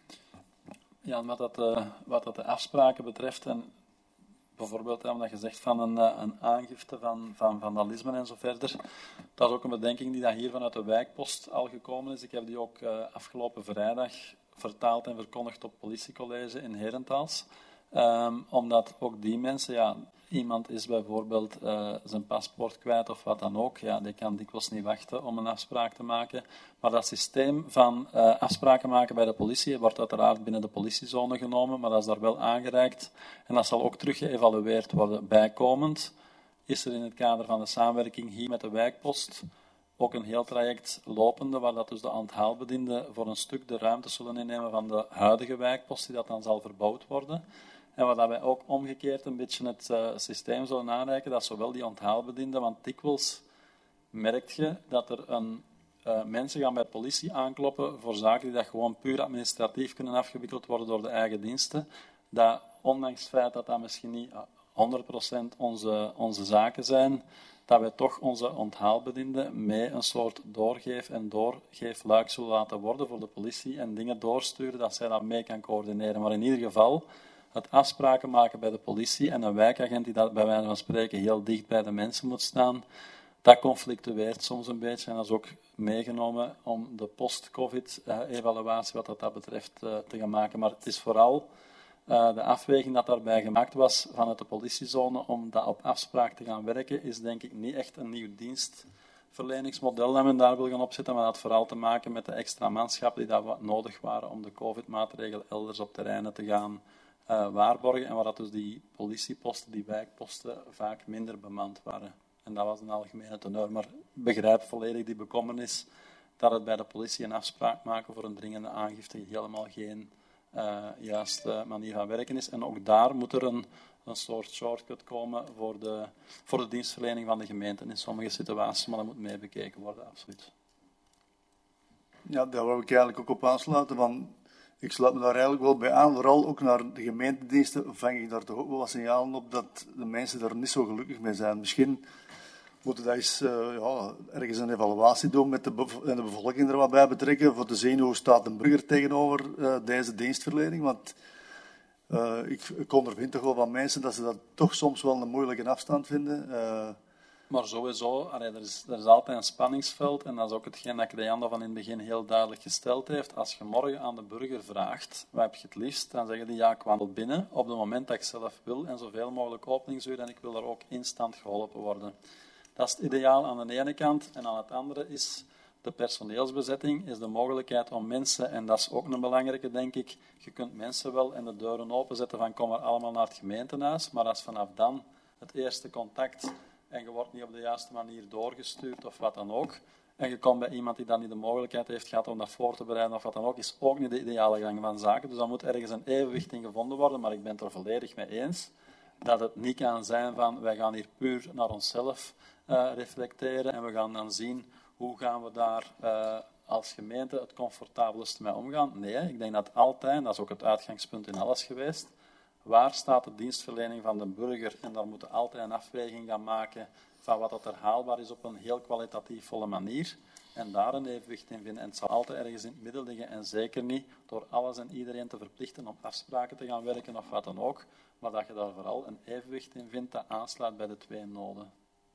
Ja, wat dat de afspraken betreft, en bijvoorbeeld omdat je zegt van een aangifte van vandalisme en zo verder, dat is ook een bedenking die dat hier vanuit de wijkpost al gekomen is. Ik heb die ook afgelopen vrijdag vertaald en verkondigd op politiecollege in Herentals. Omdat ook die mensen, ja, iemand is bijvoorbeeld zijn paspoort kwijt of wat dan ook, ja, die kan dikwijls niet wachten om een afspraak te maken. Maar dat systeem van afspraken maken bij de politie wordt uiteraard binnen de politiezone genomen, maar dat is daar wel aangereikt en dat zal ook terug geëvalueerd worden. Bijkomend is er in het kader van de samenwerking hier met de wijkpost ook een heel traject lopende, waar dat dus de onthaalbedienden voor een stuk de ruimte zullen innemen van de huidige wijkpost, die dat dan zal verbouwd worden. En waar dat wij ook omgekeerd een beetje het systeem zullen aanreiken, dat zowel die onthaalbedienden, want dikwijls merk je dat er mensen gaan bij de politie aankloppen voor zaken die dat gewoon puur administratief kunnen afgewikkeld worden door de eigen diensten, dat ondanks het feit dat dat misschien niet 100% onze zaken zijn, dat wij toch onze onthaalbedienden mee een soort doorgeef- en doorgeefluik zullen laten worden voor de politie en dingen doorsturen, dat zij dat mee kan coördineren. Maar in ieder geval, het afspraken maken bij de politie en een wijkagent die dat bij wijze van spreken heel dicht bij de mensen moet staan, dat conflictueert soms een beetje en dat is ook meegenomen om de post-covid-evaluatie wat dat betreft te gaan maken. Maar het is vooral de afweging dat daarbij gemaakt was vanuit de politiezone om dat op afspraak te gaan werken, is denk ik niet echt een nieuw dienstverleningsmodel dat men daar wil gaan opzetten, maar dat had vooral te maken met de extra manschappen die daar nodig waren om de covid-maatregelen elders op terreinen te gaan waarborgen en waar dat dus die politieposten, die wijkposten, vaak minder bemand waren. En dat was een algemene teneur, maar ik begrijp volledig die bekommernis dat het bij de politie een afspraak maken voor een dringende aangifte helemaal geen juiste manier van werken is. En ook daar moet er een soort shortcut komen voor de dienstverlening van de gemeente in sommige situaties, maar dat moet mee bekeken worden, absoluut. Ja, daar wil ik eigenlijk ook op aansluiten. Van, ik sluit me daar eigenlijk wel bij aan, vooral ook naar de gemeentediensten vang ik daar toch ook wel wat signalen op dat de mensen daar niet zo gelukkig mee zijn. Misschien moeten we dat eens ergens een evaluatie doen met de bevolking er wat bij betrekken, voor te zien hoe staat een burger tegenover deze dienstverlening. Want ik ondervind toch wel van mensen dat ze dat toch soms wel een moeilijke afstand vinden. Maar sowieso, er is altijd een spanningsveld en dat is ook hetgeen dat Creando van in het begin heel duidelijk gesteld heeft. Als je morgen aan de burger vraagt, wat heb je het liefst, dan zeggen die ja, ik wandel binnen op het moment dat ik zelf wil en zoveel mogelijk openingsuur en ik wil daar ook instant geholpen worden. Dat is het ideaal aan de ene kant en aan het andere is de personeelsbezetting, is de mogelijkheid om mensen, en dat is ook een belangrijke denk ik, je kunt mensen wel en de deuren openzetten van kom maar allemaal naar het gemeentehuis, maar als vanaf dan het eerste contact en je wordt niet op de juiste manier doorgestuurd of wat dan ook, en je komt bij iemand die dan niet de mogelijkheid heeft gehad om dat voor te bereiden of wat dan ook, is ook niet de ideale gang van zaken. Dus dan moet ergens een evenwicht in gevonden worden, maar ik ben het er volledig mee eens dat het niet kan zijn van wij gaan hier puur naar onszelf reflecteren. En we gaan dan zien hoe gaan we daar als gemeente het comfortabelst mee omgaan. Nee, ik denk dat altijd, en dat is ook het uitgangspunt in alles geweest, waar staat de dienstverlening van de burger? En daar moeten we altijd een afweging gaan maken van wat dat er haalbaar is op een heel kwalitatief volle manier. En daar een evenwicht in vinden. En het zal altijd ergens in het midden liggen. En zeker niet door alles en iedereen te verplichten om afspraken te gaan werken of wat dan ook. Maar dat je daar vooral een evenwicht in vindt dat aansluit bij de twee noden.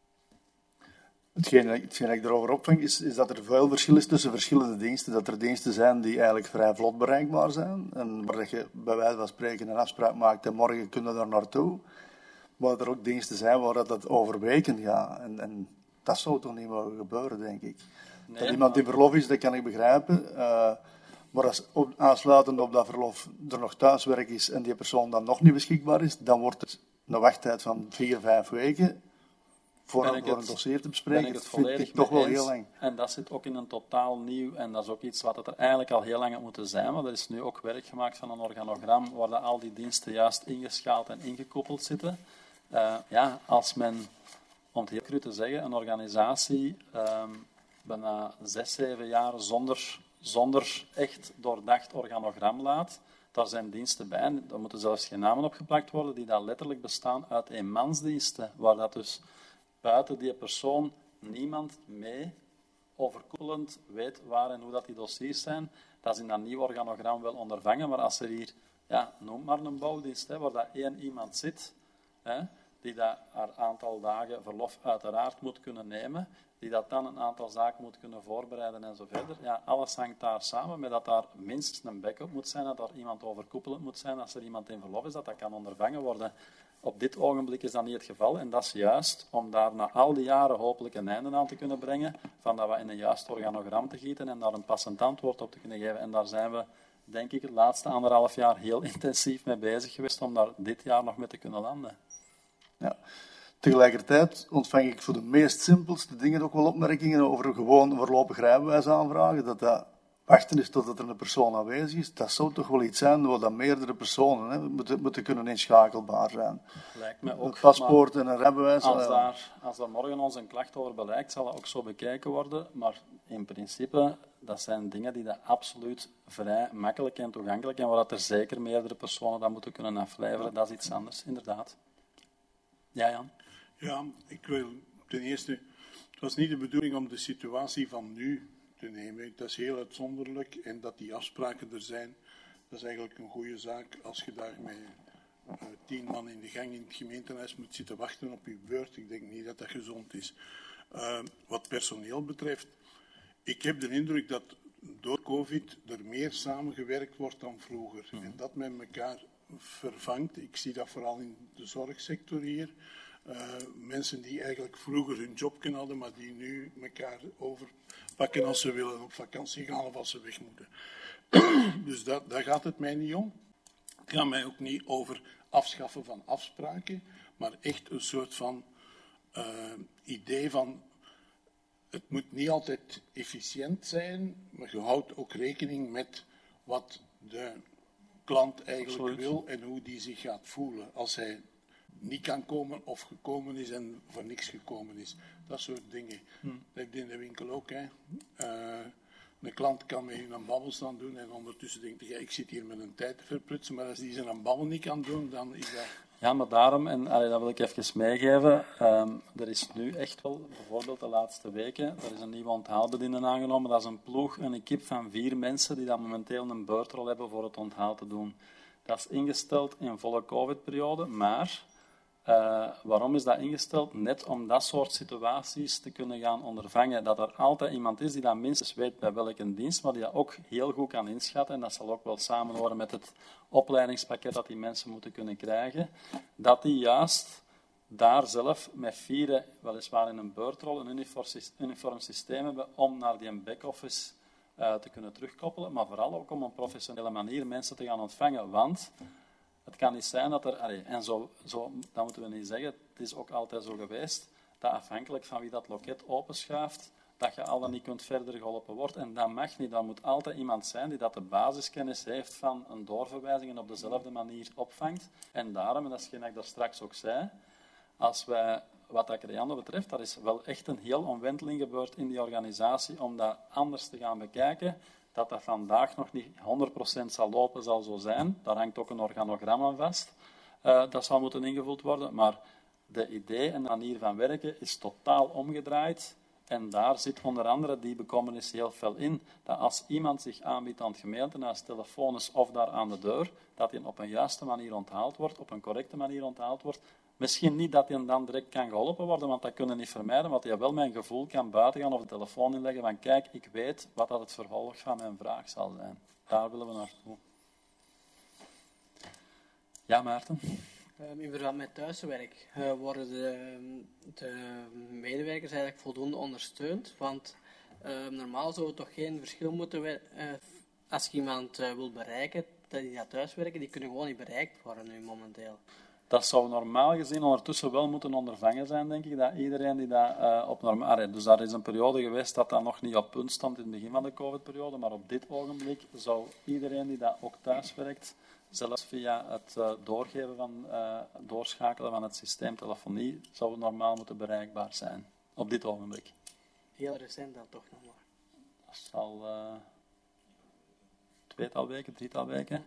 Hetgeen ik erover opvang is dat er veel verschil is tussen verschillende diensten. Dat er diensten zijn die eigenlijk vrij vlot bereikbaar zijn. En waar je bij wijze van spreken een afspraak maakt en morgen kunnen daar naartoe. Maar dat er ook diensten zijn waar dat over weken gaat. En dat zou toch niet mogen gebeuren, denk ik. Nee, dat iemand in verlof is, dat kan ik begrijpen. Maar als aansluitend op dat verlof er nog thuiswerk is en die persoon dan nog niet beschikbaar is, dan wordt het een wachttijd van 4-5 weken voor een dossier te bespreken. Dat vind ik toch wel heel lang. En dat zit ook in een totaal nieuw, en dat is ook iets wat het er eigenlijk al heel lang had moeten zijn, maar er is nu ook werk gemaakt van een organogram waar al die diensten juist ingeschaald en ingekoppeld zitten. Als men, om het heel cru te zeggen, een organisatie bijna 6-7 jaar zonder echt doordacht organogram laat, daar zijn diensten bij, en daar moeten zelfs geen namen opgeplakt worden, die dat letterlijk bestaan uit eenmansdiensten, waar dat dus buiten die persoon niemand mee overkoepelend weet waar en hoe dat die dossiers zijn. Dat is in dat nieuw organogram wel ondervangen, maar als er hier, noem maar een bouwdienst, waar dat één iemand zit, die dat haar aantal dagen verlof uiteraard moet kunnen nemen, die dat dan een aantal zaken moet kunnen voorbereiden en zo verder. Ja, alles hangt daar samen met dat daar minstens een backup moet zijn, dat er iemand overkoepelend moet zijn als er iemand in verlof is, dat kan ondervangen worden. Op dit ogenblik is dat niet het geval en dat is juist om daar na al die jaren hopelijk een einde aan te kunnen brengen, van dat we in een juist organogram te gieten en daar een passend antwoord op te kunnen geven. En daar zijn we, denk ik, het laatste 1,5 jaar heel intensief mee bezig geweest om daar dit jaar nog mee te kunnen landen. Ja. Tegelijkertijd ontvang ik voor de meest simpelste dingen ook wel opmerkingen over gewoon een voorlopig rijbewijs aanvragen. Dat wachten is totdat er een persoon aanwezig is. Dat zou toch wel iets zijn waar dan meerdere personen moeten kunnen inschakelbaar zijn. Lijkt me ook. Een paspoort en een rijbewijs. Als daar morgen ons een klacht over bereikt, zal dat ook zo bekeken worden. Maar in principe, dat zijn dingen die dat absoluut vrij makkelijk en toegankelijk en waar dat er zeker meerdere personen dat moeten kunnen afleveren. Dat is iets anders, inderdaad. Ja, Jan? Ja, ik wil ten eerste, het was niet de bedoeling om de situatie van nu te nemen. Dat is heel uitzonderlijk en dat die afspraken er zijn, dat is eigenlijk een goede zaak. Als je daar met 10 man in de gang in het gemeentehuis moet zitten wachten op je beurt, ik denk niet dat dat gezond is. Wat personeel betreft, ik heb de indruk dat door COVID er meer samengewerkt wordt dan vroeger. En dat met elkaar vervangt. Ik zie dat vooral in de zorgsector hier. Mensen die eigenlijk vroeger hun job hadden, maar die nu elkaar overpakken als ze willen op vakantie gaan of als ze weg moeten. Dus daar gaat het mij niet om. Het gaat mij ook niet over afschaffen van afspraken, maar echt een soort van idee van het moet niet altijd efficiënt zijn, maar je houdt ook rekening met wat de klant eigenlijk wil en hoe die zich gaat voelen als hij niet kan komen of gekomen is en voor niks gekomen is. Dat soort dingen. Dat heb je in de winkel ook. Hè. Een klant kan met je een babbel staan doen en ondertussen denkt hij, ik zit hier met een tijd te verprutsen, maar als die zijn babbel niet kan doen, dan is dat... Ja, maar daarom, en dat wil ik even meegeven, er is nu echt wel, bijvoorbeeld de laatste weken, er is een nieuwe onthaalbediende aangenomen, dat is een ploeg, een equipe van 4 mensen die dan momenteel een beurtrol hebben voor het onthaal te doen. Dat is ingesteld in volle COVID-periode, maar waarom is dat ingesteld? Net om dat soort situaties te kunnen gaan ondervangen. Dat er altijd iemand is die dat minstens weet bij welke dienst, maar die dat ook heel goed kan inschatten. En dat zal ook wel samen horen met het opleidingspakket dat die mensen moeten kunnen krijgen. Dat die juist daar zelf met 4, weliswaar in een beurtrol, een uniform systeem hebben om naar die back-office te kunnen terugkoppelen. Maar vooral ook om op een professionele manier mensen te gaan ontvangen. Want het kan niet zijn dat er, en zo, dat moeten we niet zeggen, het is ook altijd zo geweest, dat afhankelijk van wie dat loket openschuift, dat je al dan niet kunt verder geholpen wordt. En dat mag niet. Dat moet altijd iemand zijn die dat de basiskennis heeft van een doorverwijzing en op dezelfde manier opvangt. En daarom, en dat is hetgeen dat ik daar straks ook zei, als wij wat dat Creando betreft, dat is wel echt een heel omwenteling gebeurd in die organisatie om dat anders te gaan bekijken. Dat vandaag nog niet 100% zal lopen, zal zo zijn. Daar hangt ook een organogram aan vast. Dat zal moeten ingevuld worden. Maar de idee en de manier van werken is totaal omgedraaid. En daar zit onder andere die bekommernis heel fel in. Dat als iemand zich aanbiedt aan het gemeentehuis, telefoons of daar aan de deur, dat hij op een juiste manier onthaald wordt, op een correcte manier onthaald wordt. Misschien niet dat hij dan direct kan geholpen worden, want dat kunnen we niet vermijden, want hij wel mijn gevoel kan buiten gaan of de telefoon inleggen van kijk, ik weet wat dat het vervolg van mijn vraag zal zijn. Daar willen we naartoe. Ja, Maarten? In verband met thuiswerk worden de medewerkers eigenlijk voldoende ondersteund, want normaal zou het toch geen verschil moeten als je iemand wil bereiken, dat die dat thuiswerken, die kunnen gewoon niet bereikt worden nu momenteel. Dat zou normaal gezien ondertussen wel moeten ondervangen zijn, denk ik, dat iedereen die dat op normaal... Dus daar is een periode geweest dat dat nog niet op punt stond in het begin van de COVID-periode, maar op dit ogenblik zou iedereen die dat ook thuiswerkt, zelfs via het doorschakelen van het systeem telefonie, zou het normaal moeten bereikbaar zijn. Op dit ogenblik. Heel recent dan toch nog maar. Dat zal 2-tal weken, 3-tal weken.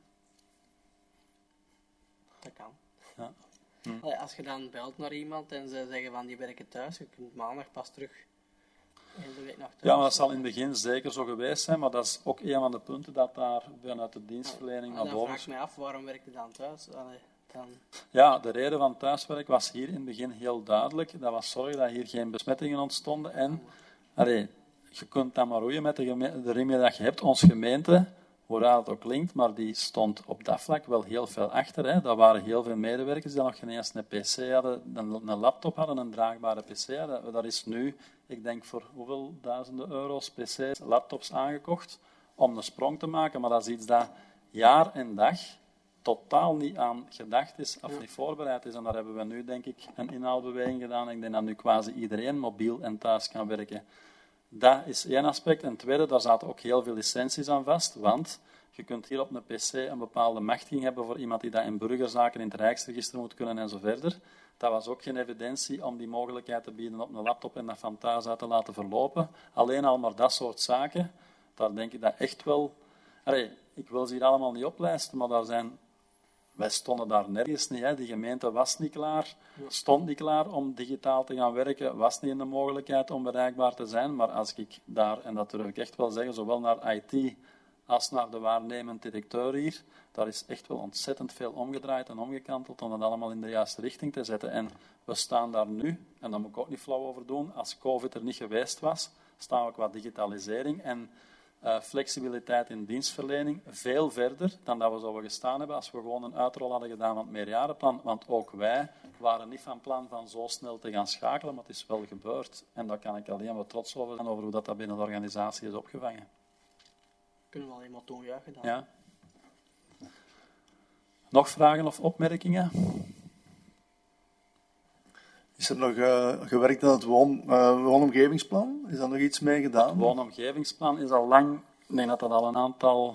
Dat kan. Ja. Als je dan belt naar iemand en ze zeggen van die werken thuis, je kunt maandag pas terug hele week nog thuis. Ja, maar dat zal in het begin zeker zo geweest zijn, maar dat is ook een van de punten dat daar vanuit de dienstverlening naar boven... Dan vraag ik mij af, waarom werkt je dan thuis? Ja, de reden van thuiswerk was hier in het begin heel duidelijk. Dat was zorgen dat hier geen besmettingen ontstonden. En je kunt dan maar roeien met de riem dat je hebt. Onze gemeente, hoe raar het ook klinkt, maar die stond op dat vlak wel heel veel achter. Hè. Dat waren heel veel medewerkers die nog geen eens een pc hadden, een laptop hadden, een draagbare pc hadden. Daar is nu, ik denk voor hoeveel duizenden euro's pc's, laptops aangekocht om een sprong te maken. Maar dat is iets dat jaar en dag totaal niet aan gedacht is of niet voorbereid is. En daar hebben we nu, denk ik, een inhaalbeweging gedaan. Ik denk dat nu quasi iedereen mobiel en thuis kan werken. Dat is één aspect. En tweede, daar zaten ook heel veel licenties aan vast, want je kunt hier op een pc een bepaalde machtiging hebben voor iemand die dat in burgerzaken in het Rijksregister moet kunnen en zo verder. Dat was ook geen evidentie om die mogelijkheid te bieden op een laptop en dat van thuis uit te laten verlopen. Alleen al maar dat soort zaken, daar denk ik dat echt wel... ik wil ze hier allemaal niet oplijsten, maar wij stonden daar nergens niet. Hè. Die gemeente was niet klaar, stond niet klaar om digitaal te gaan werken, was niet in de mogelijkheid om bereikbaar te zijn. Maar als ik daar, en dat durf ik echt wel zeggen, zowel naar IT als naar de waarnemend directeur hier, daar is echt wel ontzettend veel omgedraaid en omgekanteld om dat allemaal in de juiste richting te zetten. En we staan daar nu, en daar moet ik ook niet flauw over doen, als COVID er niet geweest was, staan we qua digitalisering en flexibiliteit in dienstverlening veel verder dan dat we zouden gestaan hebben als we gewoon een uitrol hadden gedaan van het meerjarenplan. Want ook wij waren niet van plan van zo snel te gaan schakelen, maar het is wel gebeurd. En daar kan ik alleen maar trots over zijn, over hoe dat binnen de organisatie is opgevangen. Kunnen we alleen maar toejuichen dan. Ja. Nog vragen of opmerkingen? Is er nog gewerkt aan het woonomgevingsplan? Is daar nog iets mee gedaan? Het woonomgevingsplan is al lang, ik denk dat dat al een aantal,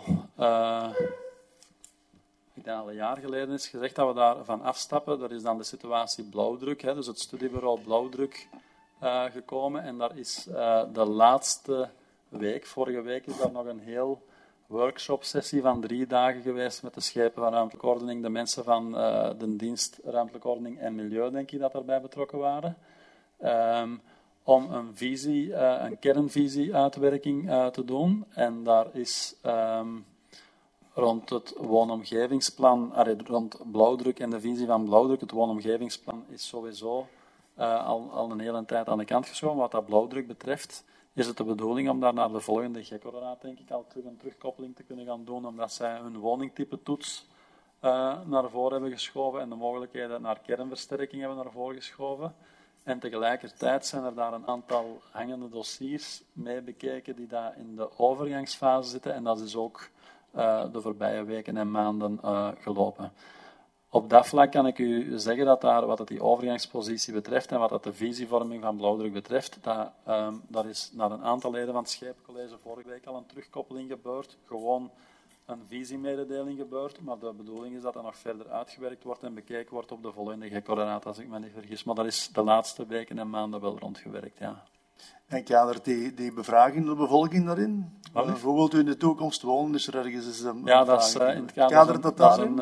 ik denk al een jaar geleden is gezegd dat we daarvan afstappen. Er is dan de situatie blauwdruk, hè, dus het studiebureau blauwdruk gekomen. En daar is de laatste week, vorige week, is daar nog een heel workshop-sessie van 3 dagen geweest met de schepen van ruimtelijke ordening, de mensen van de dienst ruimtelijke ordening en milieu, denk ik, dat daarbij betrokken waren. Om een visie, een kernvisie-uitwerking te doen. En daar is rond het woonomgevingsplan, rond blauwdruk en de visie van blauwdruk, het woonomgevingsplan is sowieso al een hele tijd aan de kant geschoven. Wat dat blauwdruk betreft is het de bedoeling om daar naar de volgende GECO-raad, denk ik, al een terugkoppeling te kunnen gaan doen, omdat zij hun woningtype-toets naar voren hebben geschoven en de mogelijkheden naar kernversterking hebben naar voren geschoven. En tegelijkertijd zijn er daar een aantal hangende dossiers mee bekeken die daar in de overgangsfase zitten. En dat is ook de voorbije weken en maanden gelopen. Op dat vlak kan ik u zeggen dat daar, wat het die overgangspositie betreft en wat het de visievorming van blauwdruk betreft, daar is naar een aantal leden van het Scheepcollege vorige week al een terugkoppeling gebeurd. Gewoon een visiemededeling gebeurt, maar de bedoeling is dat dat nog verder uitgewerkt wordt en bekeken wordt op de volgende GECO-raad, als ik me niet vergis. Maar daar is de laatste weken en maanden wel rondgewerkt, ja. En kadert die bevraging de bevolking daarin? Bijvoorbeeld u in de toekomst wonen, is er ergens eens een ja, dat is in het kader. Kadert dat daarin?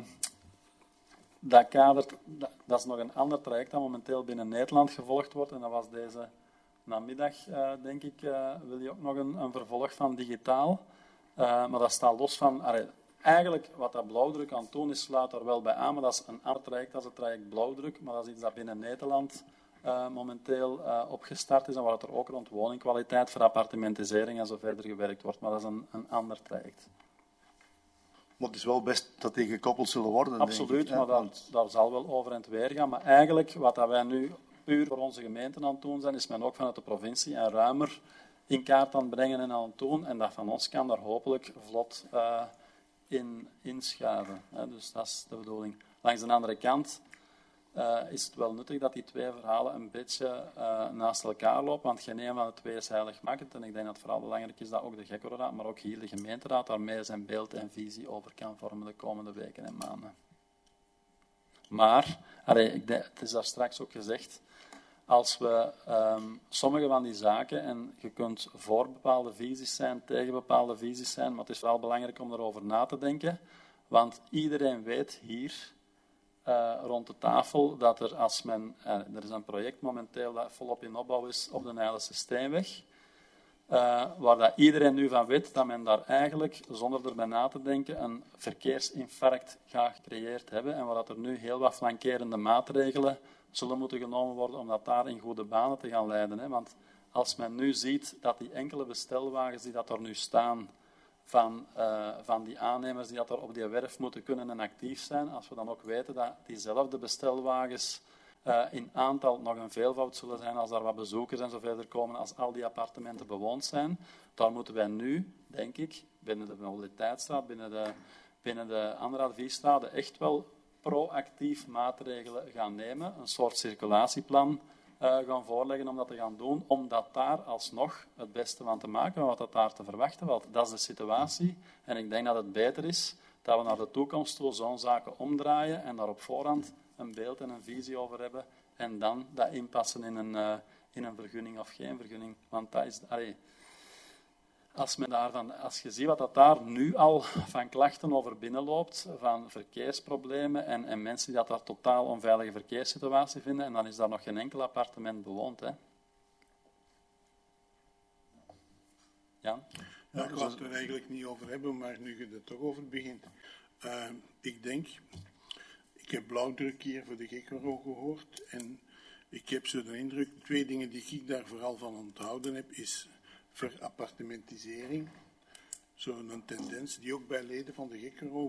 Dat is nog een ander traject dat momenteel binnen Nederland gevolgd wordt. En dat was deze namiddag, denk ik, wil je ook nog een vervolg van digitaal. Maar dat staat los van... Eigenlijk, wat dat blauwdruk aan het doen is, sluit er wel bij aan. Maar dat is een ander traject dan het traject blauwdruk. Maar dat is iets dat binnen Nederland momenteel opgestart is. En waar er ook rond woningkwaliteit, verappartementisering en zo verder gewerkt wordt. Maar dat is een ander traject. Maar het is wel best dat die gekoppeld zullen worden, absoluut, denk ik. Maar daar zal wel over en het weer gaan. Maar eigenlijk, wat dat wij nu puur voor onze gemeenten aan het doen zijn, is men ook vanuit de provincie en ruimer in kaart aan het brengen en aan het doen. En dat van ons kan daar hopelijk vlot in inschuiven. Dus dat is de bedoeling. Langs de andere kant is het wel nuttig dat die twee verhalen een beetje naast elkaar lopen, want geen een van de twee is heiligmakend. En ik denk dat het vooral belangrijk is dat ook de GECO-raad, maar ook hier de gemeenteraad, daarmee zijn beeld en visie over kan vormen de komende weken en maanden. Maar, het is daar straks ook gezegd, als we sommige van die zaken, en je kunt voor bepaalde visies zijn, tegen bepaalde visies zijn, maar het is wel belangrijk om erover na te denken, want iedereen weet hier rond de tafel dat er, als men... er is een project momenteel dat volop in opbouw is op de Nijlse Steenweg, waar dat iedereen nu van weet dat men daar eigenlijk, zonder erbij na te denken, een verkeersinfarct gaat gecreëerd hebben en waar dat er nu heel wat flankerende maatregelen zullen moeten genomen worden om dat daar in goede banen te gaan leiden. Hè? Want als men nu ziet dat die enkele bestelwagens die dat er nu staan, van die aannemers die dat er op die werf moeten kunnen en actief zijn, als we dan ook weten dat diezelfde bestelwagens in aantal nog een veelvoud zullen zijn als er wat bezoekers en zo verder komen, als al die appartementen bewoond zijn, dan moeten wij nu, denk ik, binnen de mobiliteitsstraat, binnen de andere adviesstraten, echt wel proactief maatregelen gaan nemen, een soort circulatieplan gaan voorleggen om dat te gaan doen, omdat daar alsnog het beste van te maken, wat dat daar te verwachten valt. Dat is de situatie en ik denk dat het beter is dat we naar de toekomst toe zo'n zaken omdraaien en daar op voorhand een beeld en een visie over hebben en dan dat inpassen in een vergunning of geen vergunning. Want dat is... Als je ziet wat dat daar nu al van klachten over binnenloopt, van verkeersproblemen en mensen die dat daar totaal onveilige verkeerssituatie vinden, en dan is daar nog geen enkel appartement bewoond. Hè. Jan? Ja, ik wou het er eigenlijk niet over hebben, maar nu je er toch over begint. Ik denk, ik heb blauwdruk hier voor de GECO gehoord en ik heb zo de indruk, 2 dingen die ik daar vooral van onthouden heb, is verappartementisering. Zo'n tendens die ook bij leden van de GECO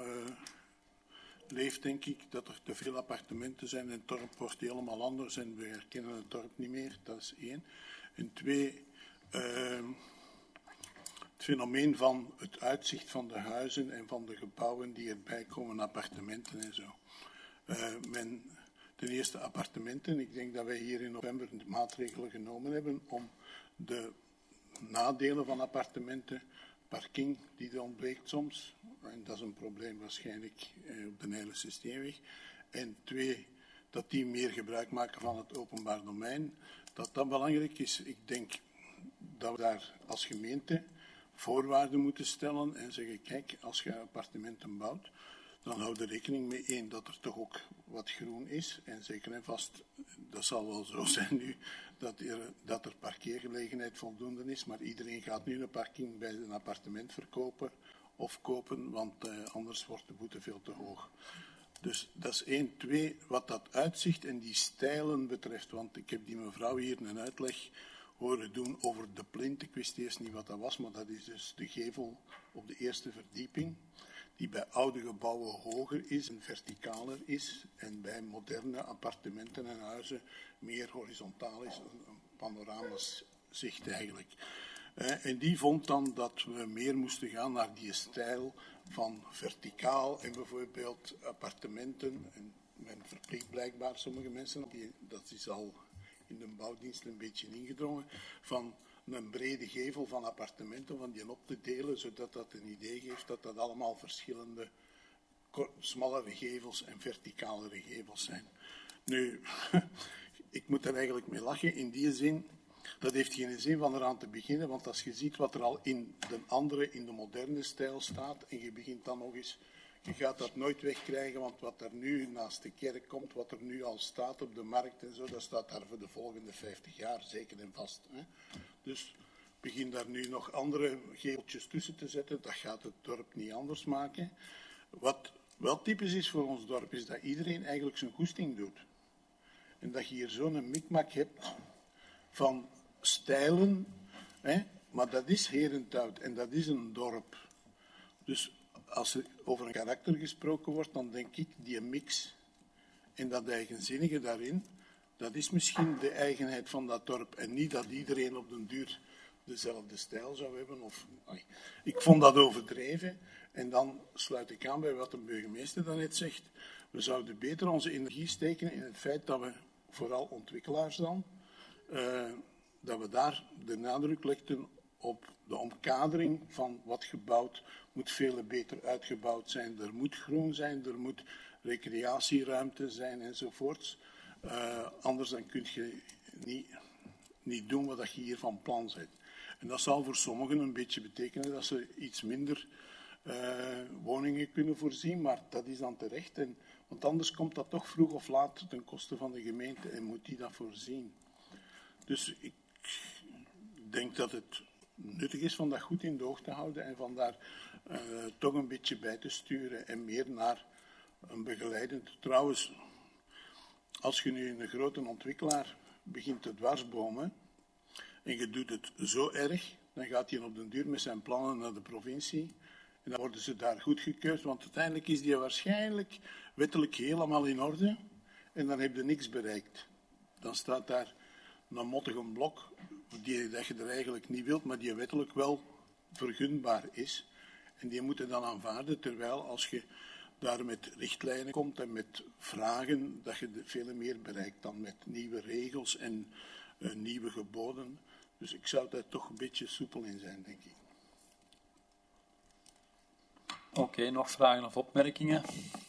leeft, denk ik, dat er te veel appartementen zijn en het dorp wordt helemaal anders en we herkennen het dorp niet meer. Dat is 1. En 2, het fenomeen van het uitzicht van de huizen en van de gebouwen die erbij komen, appartementen en zo. Ten eerste appartementen. Ik denk dat wij hier in november maatregelen genomen hebben om de nadelen van appartementen, parking die er ontbreekt soms, en dat is een probleem waarschijnlijk op de Nijlse Steenweg. En 2, dat die meer gebruik maken van het openbaar domein, dat belangrijk is. Ik denk dat we daar als gemeente voorwaarden moeten stellen en zeggen, kijk, als je appartementen bouwt, dan hou er rekening mee, 1, dat er toch ook wat groen is. En zeker en vast, dat zal wel zo zijn nu, dat er parkeergelegenheid voldoende is. Maar iedereen gaat nu een parking bij een appartement verkopen of kopen, want anders wordt de boete veel te hoog. Dus dat is 1. 2, wat dat uitzicht en die stijlen betreft. Want ik heb die mevrouw hier een uitleg horen doen over de plint. Ik wist eerst niet wat dat was, maar dat is dus de gevel op de eerste verdieping, die bij oude gebouwen hoger is en verticaler is en bij moderne appartementen en huizen meer horizontaal is, een panoramisch zicht eigenlijk. En die vond dan dat we meer moesten gaan naar die stijl van verticaal en bijvoorbeeld appartementen. En men verplicht blijkbaar sommige mensen, dat is al in de bouwdienst een beetje ingedrongen, van een brede gevel van appartementen, van die op te delen, zodat dat een idee geeft dat dat allemaal verschillende smallere gevels en verticalere gevels zijn. Nu, ik moet er eigenlijk mee lachen in die zin. Dat heeft geen zin van eraan te beginnen, want als je ziet wat er al in de moderne stijl staat, en je begint dan nog eens, je gaat dat nooit wegkrijgen, want wat er nu naast de kerk komt, wat er nu al staat op de markt en zo, dat staat daar voor de volgende 50 jaar, zeker en vast. Hè. Dus begin daar nu nog andere geveltjes tussen te zetten, dat gaat het dorp niet anders maken. Wat wel typisch is voor ons dorp, is dat iedereen eigenlijk zijn goesting doet. En dat je hier zo'n mikmak hebt van stijlen, hè, maar dat is Herenthout en dat is een dorp. Dus als er over een karakter gesproken wordt, dan denk ik die mix en dat eigenzinnige daarin, dat is misschien de eigenheid van dat dorp en niet dat iedereen op den duur dezelfde stijl zou hebben. Ik vond dat overdreven en dan sluit ik aan bij wat de burgemeester daarnet zegt. We zouden beter onze energie steken in het feit dat we, vooral ontwikkelaars dan, dat we daar de nadruk legden op de omkadering van wat gebouwd moet veel beter uitgebouwd zijn. Er moet groen zijn, er moet recreatieruimte zijn enzovoorts. Anders dan kun je niet doen wat je hier van plan zet. En dat zal voor sommigen een beetje betekenen dat ze iets minder woningen kunnen voorzien, maar dat is dan terecht. Want anders komt dat toch vroeg of laat ten koste van de gemeente en moet die dat voorzien. Dus ik denk dat het nuttig is van dat goed in de oog te houden en van daar toch een beetje bij te sturen en meer naar een begeleidend. Trouwens, als je nu een grote ontwikkelaar begint te dwarsbomen en je doet het zo erg, dan gaat hij op den duur met zijn plannen naar de provincie en dan worden ze daar goedgekeurd, want uiteindelijk is die waarschijnlijk wettelijk helemaal in orde en dan heb je niks bereikt. Dan staat daar een mottige blok dat je er eigenlijk niet wilt, maar die wettelijk wel vergunbaar is. En die moeten dan aanvaarden, terwijl als je daar met richtlijnen komt en met vragen, dat je veel meer bereikt dan met nieuwe regels en nieuwe geboden. Dus ik zou daar toch een beetje soepel in zijn, denk ik. Oké, nog vragen of opmerkingen?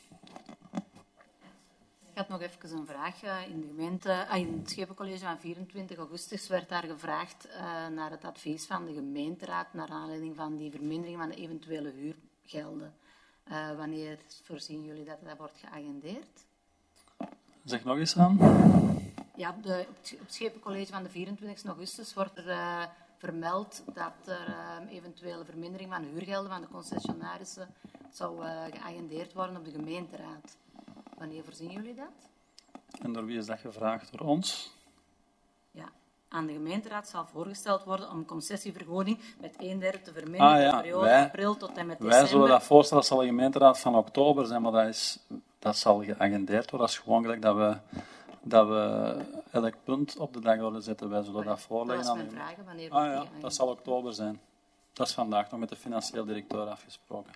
Ik had nog even een vraag. In de gemeente, in het Schepencollege van 24 augustus werd daar gevraagd naar het advies van de gemeenteraad naar aanleiding van die vermindering van de eventuele huurgelden. Wanneer voorzien jullie dat dat wordt geagendeerd? Zeg nog eens aan. Ja, op het Schepencollege van de 24 augustus wordt er vermeld dat er eventuele vermindering van de huurgelden van de concessionarissen zou geagendeerd worden op de gemeenteraad. Wanneer voorzien jullie dat? En door wie is dat gevraagd? Door ons? Ja, aan de gemeenteraad zal voorgesteld worden om concessievergoeding met 1/3 te verminderen in de periode april tot en met december. Wij zullen dat voorstellen, dat zal de gemeenteraad van oktober zijn, maar dat zal geagendeerd worden. Dat is gewoon gelijk dat we elk punt op de dagorde zetten. Wij zullen dat voorleggen dat aan is mijn vraag, wanneer dat zal oktober zijn. Dat is vandaag nog met de financieel directeur afgesproken.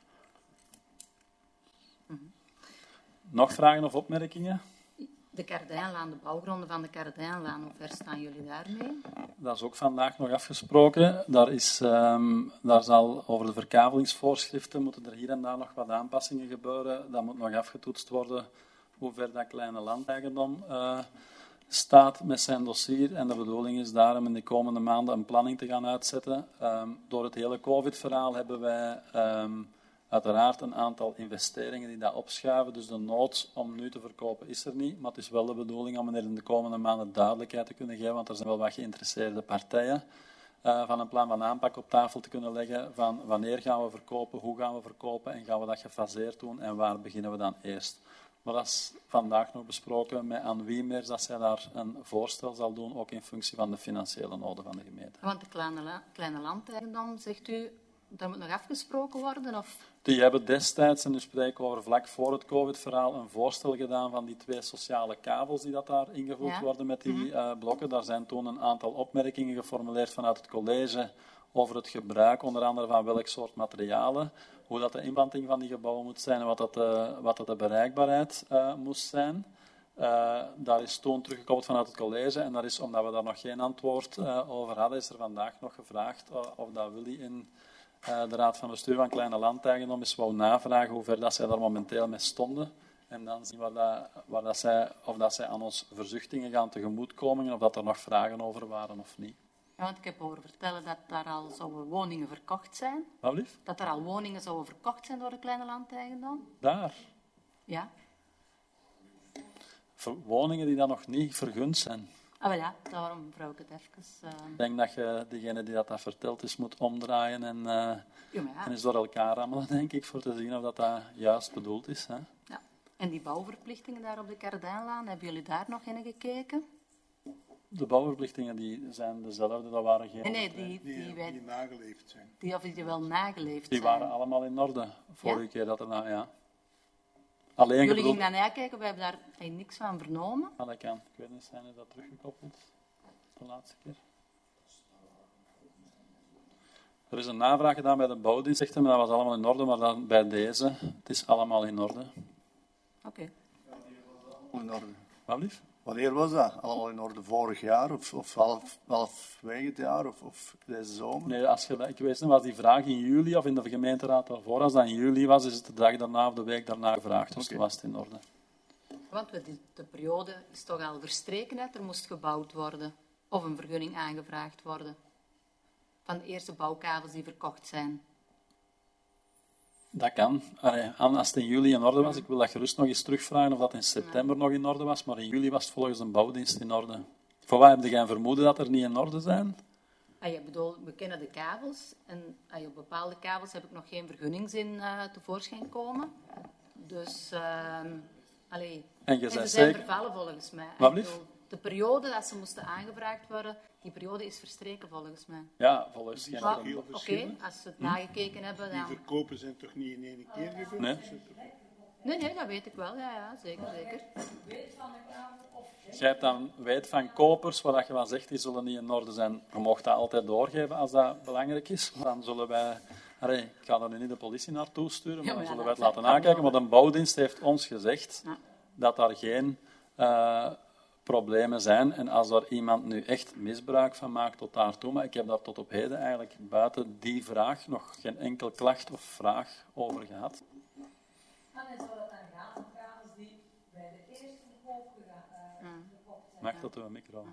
Nog vragen of opmerkingen? De Kardijnlaan, de bouwgronden van de Kardijnlaan, hoe ver staan jullie daarmee? Dat is ook vandaag nog afgesproken. Daar zal over de verkavelingsvoorschriften moeten er hier en daar nog wat aanpassingen gebeuren. Dat moet nog afgetoetst worden hoe ver dat kleine landeigendom staat met zijn dossier. En de bedoeling is daarom in de komende maanden een planning te gaan uitzetten. Door het hele COVID-verhaal hebben wij uiteraard een aantal investeringen die dat opschuiven. Dus de nood om nu te verkopen is er niet. Maar het is wel de bedoeling om er in de komende maanden duidelijkheid te kunnen geven. Want er zijn wel wat geïnteresseerde partijen. Van een plan van aanpak op tafel te kunnen leggen. Van wanneer gaan we verkopen, hoe gaan we verkopen en gaan we dat gefaseerd doen en waar beginnen we dan eerst. Maar dat is vandaag nog besproken met Anne Wiemers dat zij daar een voorstel zal doen, ook in functie van de financiële noden van de gemeente. Want de kleine landeigendom, zegt u, daar moet nog afgesproken worden? Of? Die hebben destijds, en nu spreken we over vlak voor het COVID-verhaal, een voorstel gedaan van die 2 sociale kabels die dat daar ingevuld worden met die blokken. Daar zijn toen een aantal opmerkingen geformuleerd vanuit het college over het gebruik, onder andere van welk soort materialen, hoe dat de inplanting van die gebouwen moet zijn en wat dat de bereikbaarheid moest zijn. Daar is toen teruggekoppeld vanuit het college en dat is omdat we daar nog geen antwoord over hadden, is er vandaag nog gevraagd of dat Willy in de Raad van Bestuur van Kleine Landeigendom eens wou navragen hoe ver dat zij daar momenteel mee stonden. En dan zien of dat zij aan onze verzuchtingen gaan tegemoetkomen en of dat er nog vragen over waren of niet. Ja, want ik heb horen vertellen dat daar al zouden woningen verkocht zijn. Wat lief? Dat er al woningen zouden verkocht zijn door de Kleine Landeigendom. Daar. Ja. Woningen die dan nog niet vergund zijn. Ah, wel ja, daarom vrouw ik het even. Ik denk dat je degene die dat vertelt is moet omdraaien en eens door elkaar rammelen, denk ik, voor te zien of dat juist bedoeld is. Hè? Ja. En die bouwverplichtingen daar op de Kardijnlaan, hebben jullie daar nog in gekeken? De bouwverplichtingen die zijn dezelfde, dat waren geen... Nee, die nageleefd zijn. Die wel nageleefd die zijn. waren allemaal in orde, vorige Ja? keer dat er ja. Alleen Jullie gingen naar nakijken, we hebben daar niks van vernomen. Dat kan. Ik weet niet, zijn dat teruggekoppeld? De laatste keer. Er is een navraag gedaan bij de bouwdienst, maar dat was allemaal in orde, maar dan bij deze, het is allemaal in orde. Oké. In orde. Wat lief? Wanneer was dat? Allemaal in orde? Vorig jaar of halfwege het jaar of deze zomer? Nee, ik weet niet, was die vraag in juli of in de gemeenteraad daarvoor? Als dat in juli was, is het de dag daarna of de week daarna gevraagd. Dus toen was het in orde. Want de periode is toch al verstreken, hè? Er moest gebouwd worden. Of een vergunning aangevraagd worden. Van de eerste bouwkavels die verkocht zijn. Dat kan. Als het in juli in orde was, ik wil dat gerust nog eens terugvragen of dat in september nog in orde was, maar in juli was het volgens de bouwdienst in orde. Voor wat heb je een vermoeden dat er niet in orde zijn? We kennen de kabels en op bepaalde kabels heb ik nog geen vergunningsin tevoorschijn komen. Dus, En ze zei zijn zeker... vervallen volgens mij. Wat lief? De periode dat ze moesten aangevraagd worden, die periode is verstreken volgens mij. Ja, volgens geen... Maar, Oké, als ze het nagekeken hebben, dan... Die verkopen zijn toch niet in één keer gebeurd? Nee. Nee, dat weet ik wel. Ja, zeker. Jij hebt dan weet van kopers, waar je van zegt, die zullen niet in orde zijn. Je mocht dat altijd doorgeven als dat belangrijk is. Dan zullen wij... ik ga daar nu niet de politie naartoe sturen, maar dan zullen wij het laten nakijken. Maar de bouwdienst heeft ons gezegd dat daar geen problemen zijn. En als er iemand nu echt misbruik van maakt tot daartoe, maar ik heb daar tot op heden eigenlijk buiten die vraag nog geen enkel klacht of vraag over gehad. En zou dat dan gaan om kabels die bij de eerste verkoop zijn? Mag dat door een micro?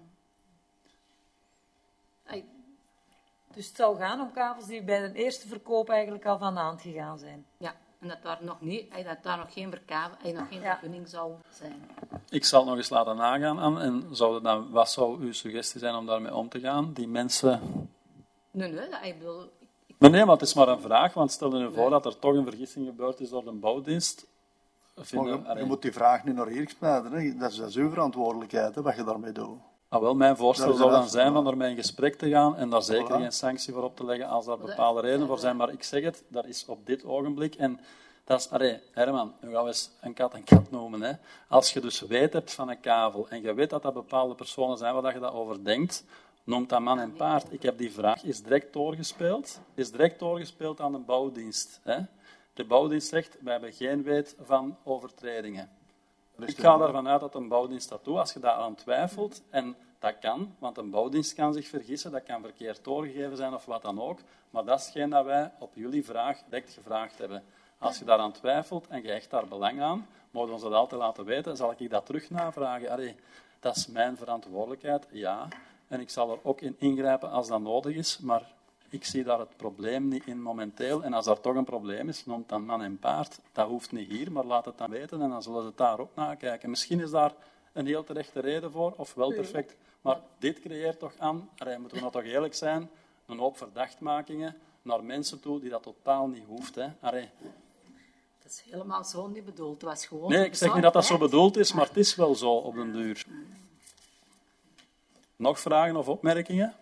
Dus het zou gaan om kabels die bij de eerste verkoop eigenlijk al van de hand gegaan zijn. Ja, en dat daar nog geen vergunning zou zijn. Ik zal het nog eens laten nagaan. En wat zou uw suggestie zijn om daarmee om te gaan? Die mensen... Nee, ik bedoel... Nee, maar het is maar een vraag, want stel je nu voor dat er toch een vergissing gebeurd is door de bouwdienst. Je moet die vraag nu naar hier smijten. Hè. Dat is uw verantwoordelijkheid, hè, wat je daarmee doet. Mijn voorstel zou dan zijn van ermee in gesprek te gaan en daar zeker geen sanctie voor op te leggen als daar bepaalde redenen voor zijn. Maar ik zeg het, dat is op dit ogenblik. En dat is, Herman, nu gaan we eens een kat noemen. Hè. Als je dus weet hebt van een kavel en je weet dat dat bepaalde personen zijn waar je dat over denkt, noemt dat man en paard. Ik heb die vraag, is direct doorgespeeld aan de bouwdienst. Hè. De bouwdienst zegt, wij hebben geen weet van overtredingen. Ik ga ervan uit dat een bouwdienst dat doet. Als je daaraan twijfelt, en dat kan, want een bouwdienst kan zich vergissen, dat kan verkeerd doorgegeven zijn of wat dan ook, maar dat is hetgeen dat wij op jullie vraag direct gevraagd hebben. Als je daaraan twijfelt en je hecht daar belang aan, moet je ons dat altijd laten weten, zal ik dat terug navragen. Dat is mijn verantwoordelijkheid, ja. En ik zal er ook in ingrijpen als dat nodig is, maar ik zie daar het probleem niet in momenteel. En als er toch een probleem is, noemt dan man en paard. Dat hoeft niet hier, maar laat het dan weten en dan zullen ze het daar ook nakijken. Misschien is daar een heel terechte reden voor, of wel perfect. Maar dit creëert toch aan, moeten we nou toch eerlijk zijn, een hoop verdachtmakingen naar mensen toe die dat totaal niet hoeft. Hè. Dat is helemaal zo niet bedoeld. Het was gewoon nee, ik zeg niet dat dat zo bedoeld is, maar het is wel zo op den duur. Nog vragen of opmerkingen?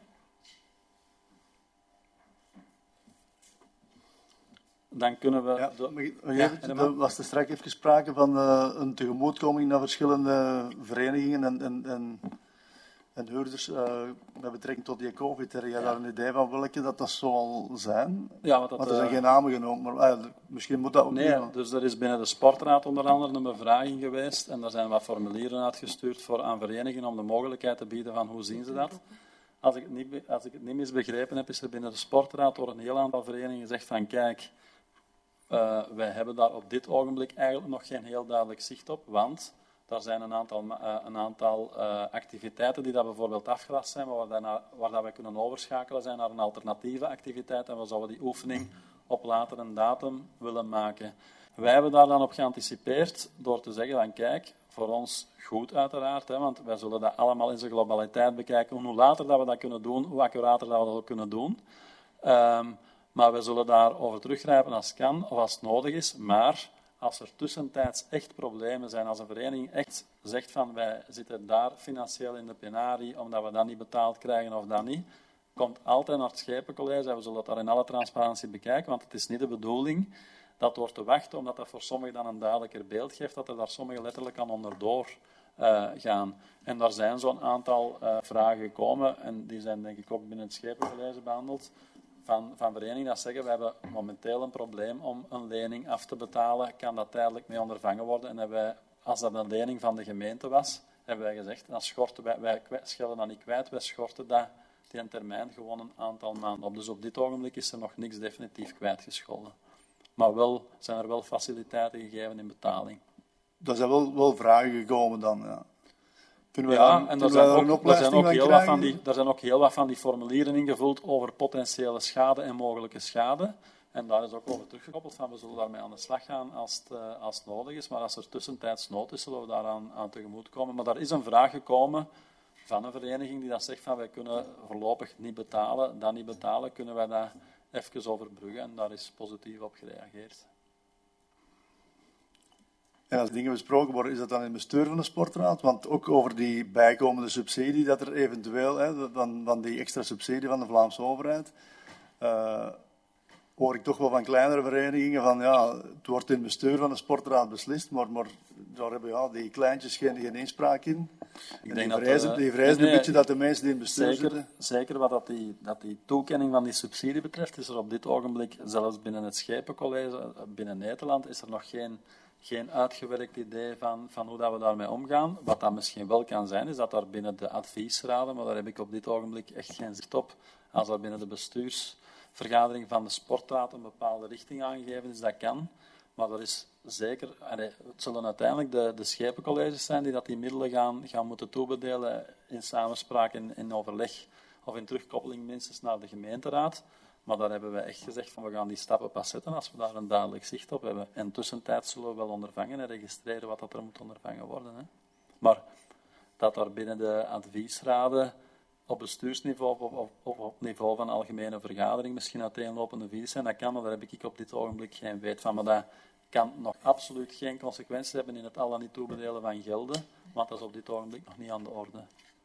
Dan kunnen we... Er was er straks even sprake van een tegemoetkoming naar verschillende verenigingen En huurders, met betrekking tot die COVID, heb jij daar een idee van welke dat zal zijn? Ja, want er zijn geen namen genoemd, maar misschien moet dat ook nee, niet. Dus er is binnen de sportraad onder andere een bevraging geweest en daar zijn wat formulieren uitgestuurd aan verenigingen om de mogelijkheid te bieden van hoe zien ze dat. Als ik het niet misbegrepen heb, is er binnen de sportraad door een heel aantal verenigingen gezegd van kijk, wij hebben daar op dit ogenblik eigenlijk nog geen heel duidelijk zicht op, want er zijn een aantal activiteiten die dat bijvoorbeeld afgelast zijn, maar waar dat we kunnen overschakelen zijn naar een alternatieve activiteit en we zouden die oefening op later een datum willen maken. Wij hebben daar dan op geanticipeerd door te zeggen van kijk, voor ons goed uiteraard, hè, want wij zullen dat allemaal in zijn globaliteit bekijken. Hoe later dat we dat kunnen doen, hoe accurater dat we dat ook kunnen doen. Maar we zullen daarover teruggrijpen als het kan of als het nodig is. Maar als er tussentijds echt problemen zijn, als een vereniging echt zegt van wij zitten daar financieel in de penarie omdat we dat niet betaald krijgen of dat niet, komt altijd naar het Schepencollege en we zullen dat daar in alle transparantie bekijken, want het is niet de bedoeling dat door te wachten, omdat dat voor sommigen dan een duidelijker beeld geeft, dat er daar sommigen letterlijk aan onderdoor gaan. En daar zijn zo'n aantal vragen gekomen en die zijn denk ik ook binnen het Schepencollege behandeld. Van verenigingen dat zeggen, we hebben momenteel een probleem om een lening af te betalen, kan dat tijdelijk mee ondervangen worden. En als dat een lening van de gemeente was, hebben wij gezegd, dan schorten wij schellen dat niet kwijt, wij schorten dat die een termijn gewoon een aantal maanden op. Dus op dit ogenblik is er nog niks definitief kwijtgescholden. Maar zijn er wel faciliteiten gegeven in betaling. Er zijn wel vragen gekomen dan, ja. Er zijn ook heel wat van die formulieren ingevuld over potentiële schade en mogelijke schade. En daar is ook over teruggekoppeld van we zullen daarmee aan de slag gaan als het nodig is. Maar als er tussentijds nood is, zullen we daaraan tegemoet komen. Maar daar is een vraag gekomen van een vereniging die dat zegt van wij kunnen voorlopig niet betalen. Dat niet betalen, kunnen wij dat even overbruggen. En daar is positief op gereageerd. En als dingen besproken worden, is dat dan in het bestuur van de sportraad? Want ook over die bijkomende subsidie dat er eventueel, van die extra subsidie van de Vlaamse overheid, hoor ik toch wel van kleinere verenigingen van ja, het wordt in het bestuur van de sportraad beslist, maar daar hebben die kleintjes geen inspraak in. Die vrezen een beetje dat de mensen die in het bestuur zitten... Zeker wat dat die toekenning van die subsidie betreft, is er op dit ogenblik, zelfs binnen het Schepencollege, binnen Nederland, is er nog geen uitgewerkt idee van hoe dat we daarmee omgaan. Wat dat misschien wel kan zijn, is dat daar binnen de adviesraden, maar daar heb ik op dit ogenblik echt geen zicht op, als er binnen de bestuursvergadering van de sportraad een bepaalde richting aangegeven is, dat kan. Maar er is zeker, het zullen uiteindelijk de schepencolleges zijn die die middelen gaan moeten toebedelen in samenspraak, in overleg of in terugkoppeling minstens naar de gemeenteraad. Maar daar hebben we echt gezegd van we gaan die stappen pas zetten als we daar een duidelijk zicht op hebben. En tussentijds zullen we wel ondervangen en registreren wat dat er moet ondervangen worden. Hè. Maar dat er binnen de adviesraden op bestuursniveau of op niveau van algemene vergadering misschien uiteenlopende visies zijn, dat kan, maar daar heb ik op dit ogenblik geen weet van. Maar dat kan nog absoluut geen consequenties hebben in het al dan niet toebedelen van gelden, want dat is op dit ogenblik nog niet aan de orde.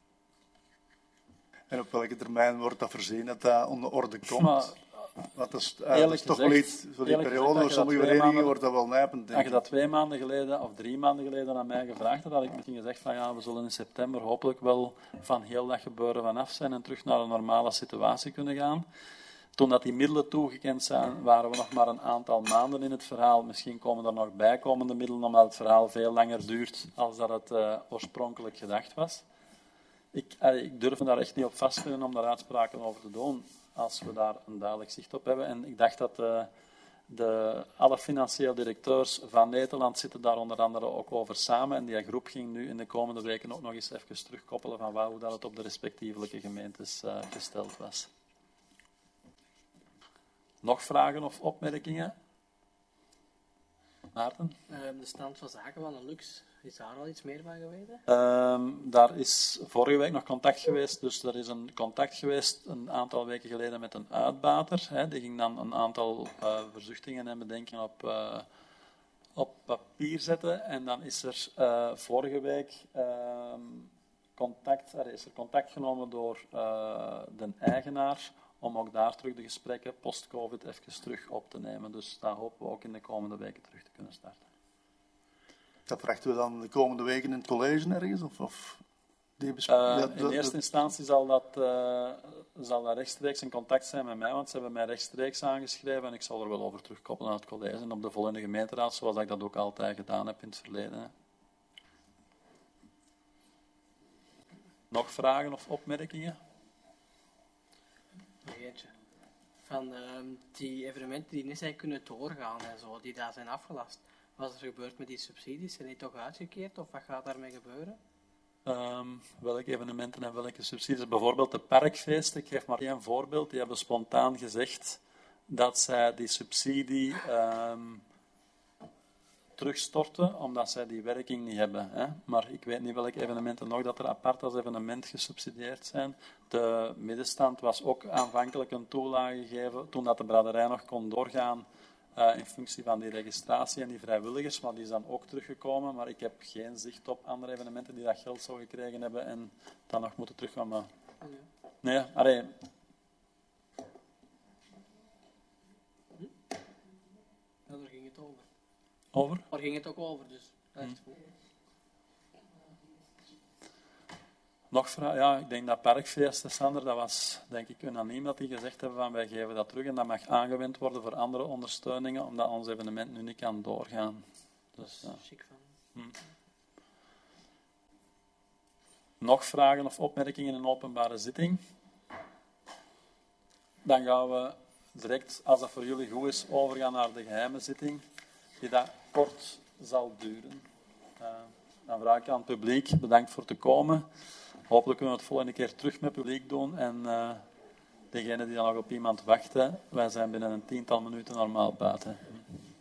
En op welke termijn wordt dat voorzien dat dat onder orde komt? Maar, want dat is toch wel iets, voor die periode, voor sommige verenigingen wordt dat wel nijpend. Als je dat 2 maanden geleden of 3 maanden geleden aan mij gevraagd had, had ik misschien gezegd van ja, we zullen in september hopelijk wel van heel dat gebeuren vanaf zijn en terug naar een normale situatie kunnen gaan. Toen dat die middelen toegekend zijn, waren we nog maar een aantal maanden in het verhaal. Misschien komen er nog bijkomende middelen, omdat het verhaal veel langer duurt als dat het oorspronkelijk gedacht was. Ik durf me daar echt niet op vastpinnen om daar uitspraken over te doen, als we daar een duidelijk zicht op hebben. En ik dacht dat alle financieel directeurs van Nederland zitten daar onder andere ook over samen. En die groep ging nu in de komende weken ook nog eens even terugkoppelen van hoe dat het op de respectievelijke gemeentes gesteld was. Nog vragen of opmerkingen? Maarten? De stand van zaken van de Lux, is daar al iets meer van geweten? Daar is vorige week nog contact geweest. Dus er is een contact geweest een aantal weken geleden met een uitbater. Die ging dan een aantal verzuchtingen en bedenkingen op papier zetten. En dan is er vorige week contact genomen door de eigenaar om ook daar terug de gesprekken post-COVID even terug op te nemen. Dus daar hopen we ook in de komende weken terug te kunnen starten. Dat verwachten we dan de komende weken in het college ergens? Of? In eerste instantie zal dat rechtstreeks in contact zijn met mij, want ze hebben mij rechtstreeks aangeschreven en ik zal er wel over terugkoppelen aan het college en op de volgende gemeenteraad, zoals ik dat ook altijd gedaan heb in het verleden. Hè. Nog vragen of opmerkingen? Nog eentje. Van die evenementen die niet zijn kunnen doorgaan en zo, die daar zijn afgelast. Wat is er gebeurd met die subsidies? Zijn die toch uitgekeerd of wat gaat daarmee gebeuren? Welke evenementen en welke subsidies? Bijvoorbeeld de parkfeesten, ik geef maar één voorbeeld. Die hebben spontaan gezegd dat zij die subsidie terugstorten, omdat zij die werking niet hebben. Hè? Maar ik weet niet welke evenementen nog dat er apart als evenement gesubsidieerd zijn. De middenstand was ook aanvankelijk een toelage gegeven, toen dat de braderij nog kon doorgaan, in functie van die registratie en die vrijwilligers, maar die is dan ook teruggekomen. Maar ik heb geen zicht op andere evenementen die dat geld zo gekregen hebben en dan nog moeten terugkomen. Nee, allee. Ja, daar ging het over. Over? Daar ging het ook over, dus dat is goed. Nog vragen? Ja, ik denk dat parkfeesten, Sander, dat was denk ik unaniem dat die gezegd hebben van wij geven dat terug en dat mag aangewend worden voor andere ondersteuningen, omdat ons evenement nu niet kan doorgaan. Dus, ja. Chic van. Nog vragen of opmerkingen in een openbare zitting? Dan gaan we direct, als dat voor jullie goed is, overgaan naar de geheime zitting, die dat kort zal duren. Dan vraag ik aan het publiek, bedankt voor te komen. Hopelijk kunnen we het volgende keer terug met publiek doen. En degenen die dan nog op iemand wachten, wij zijn binnen een 10-tal minuten normaal buiten.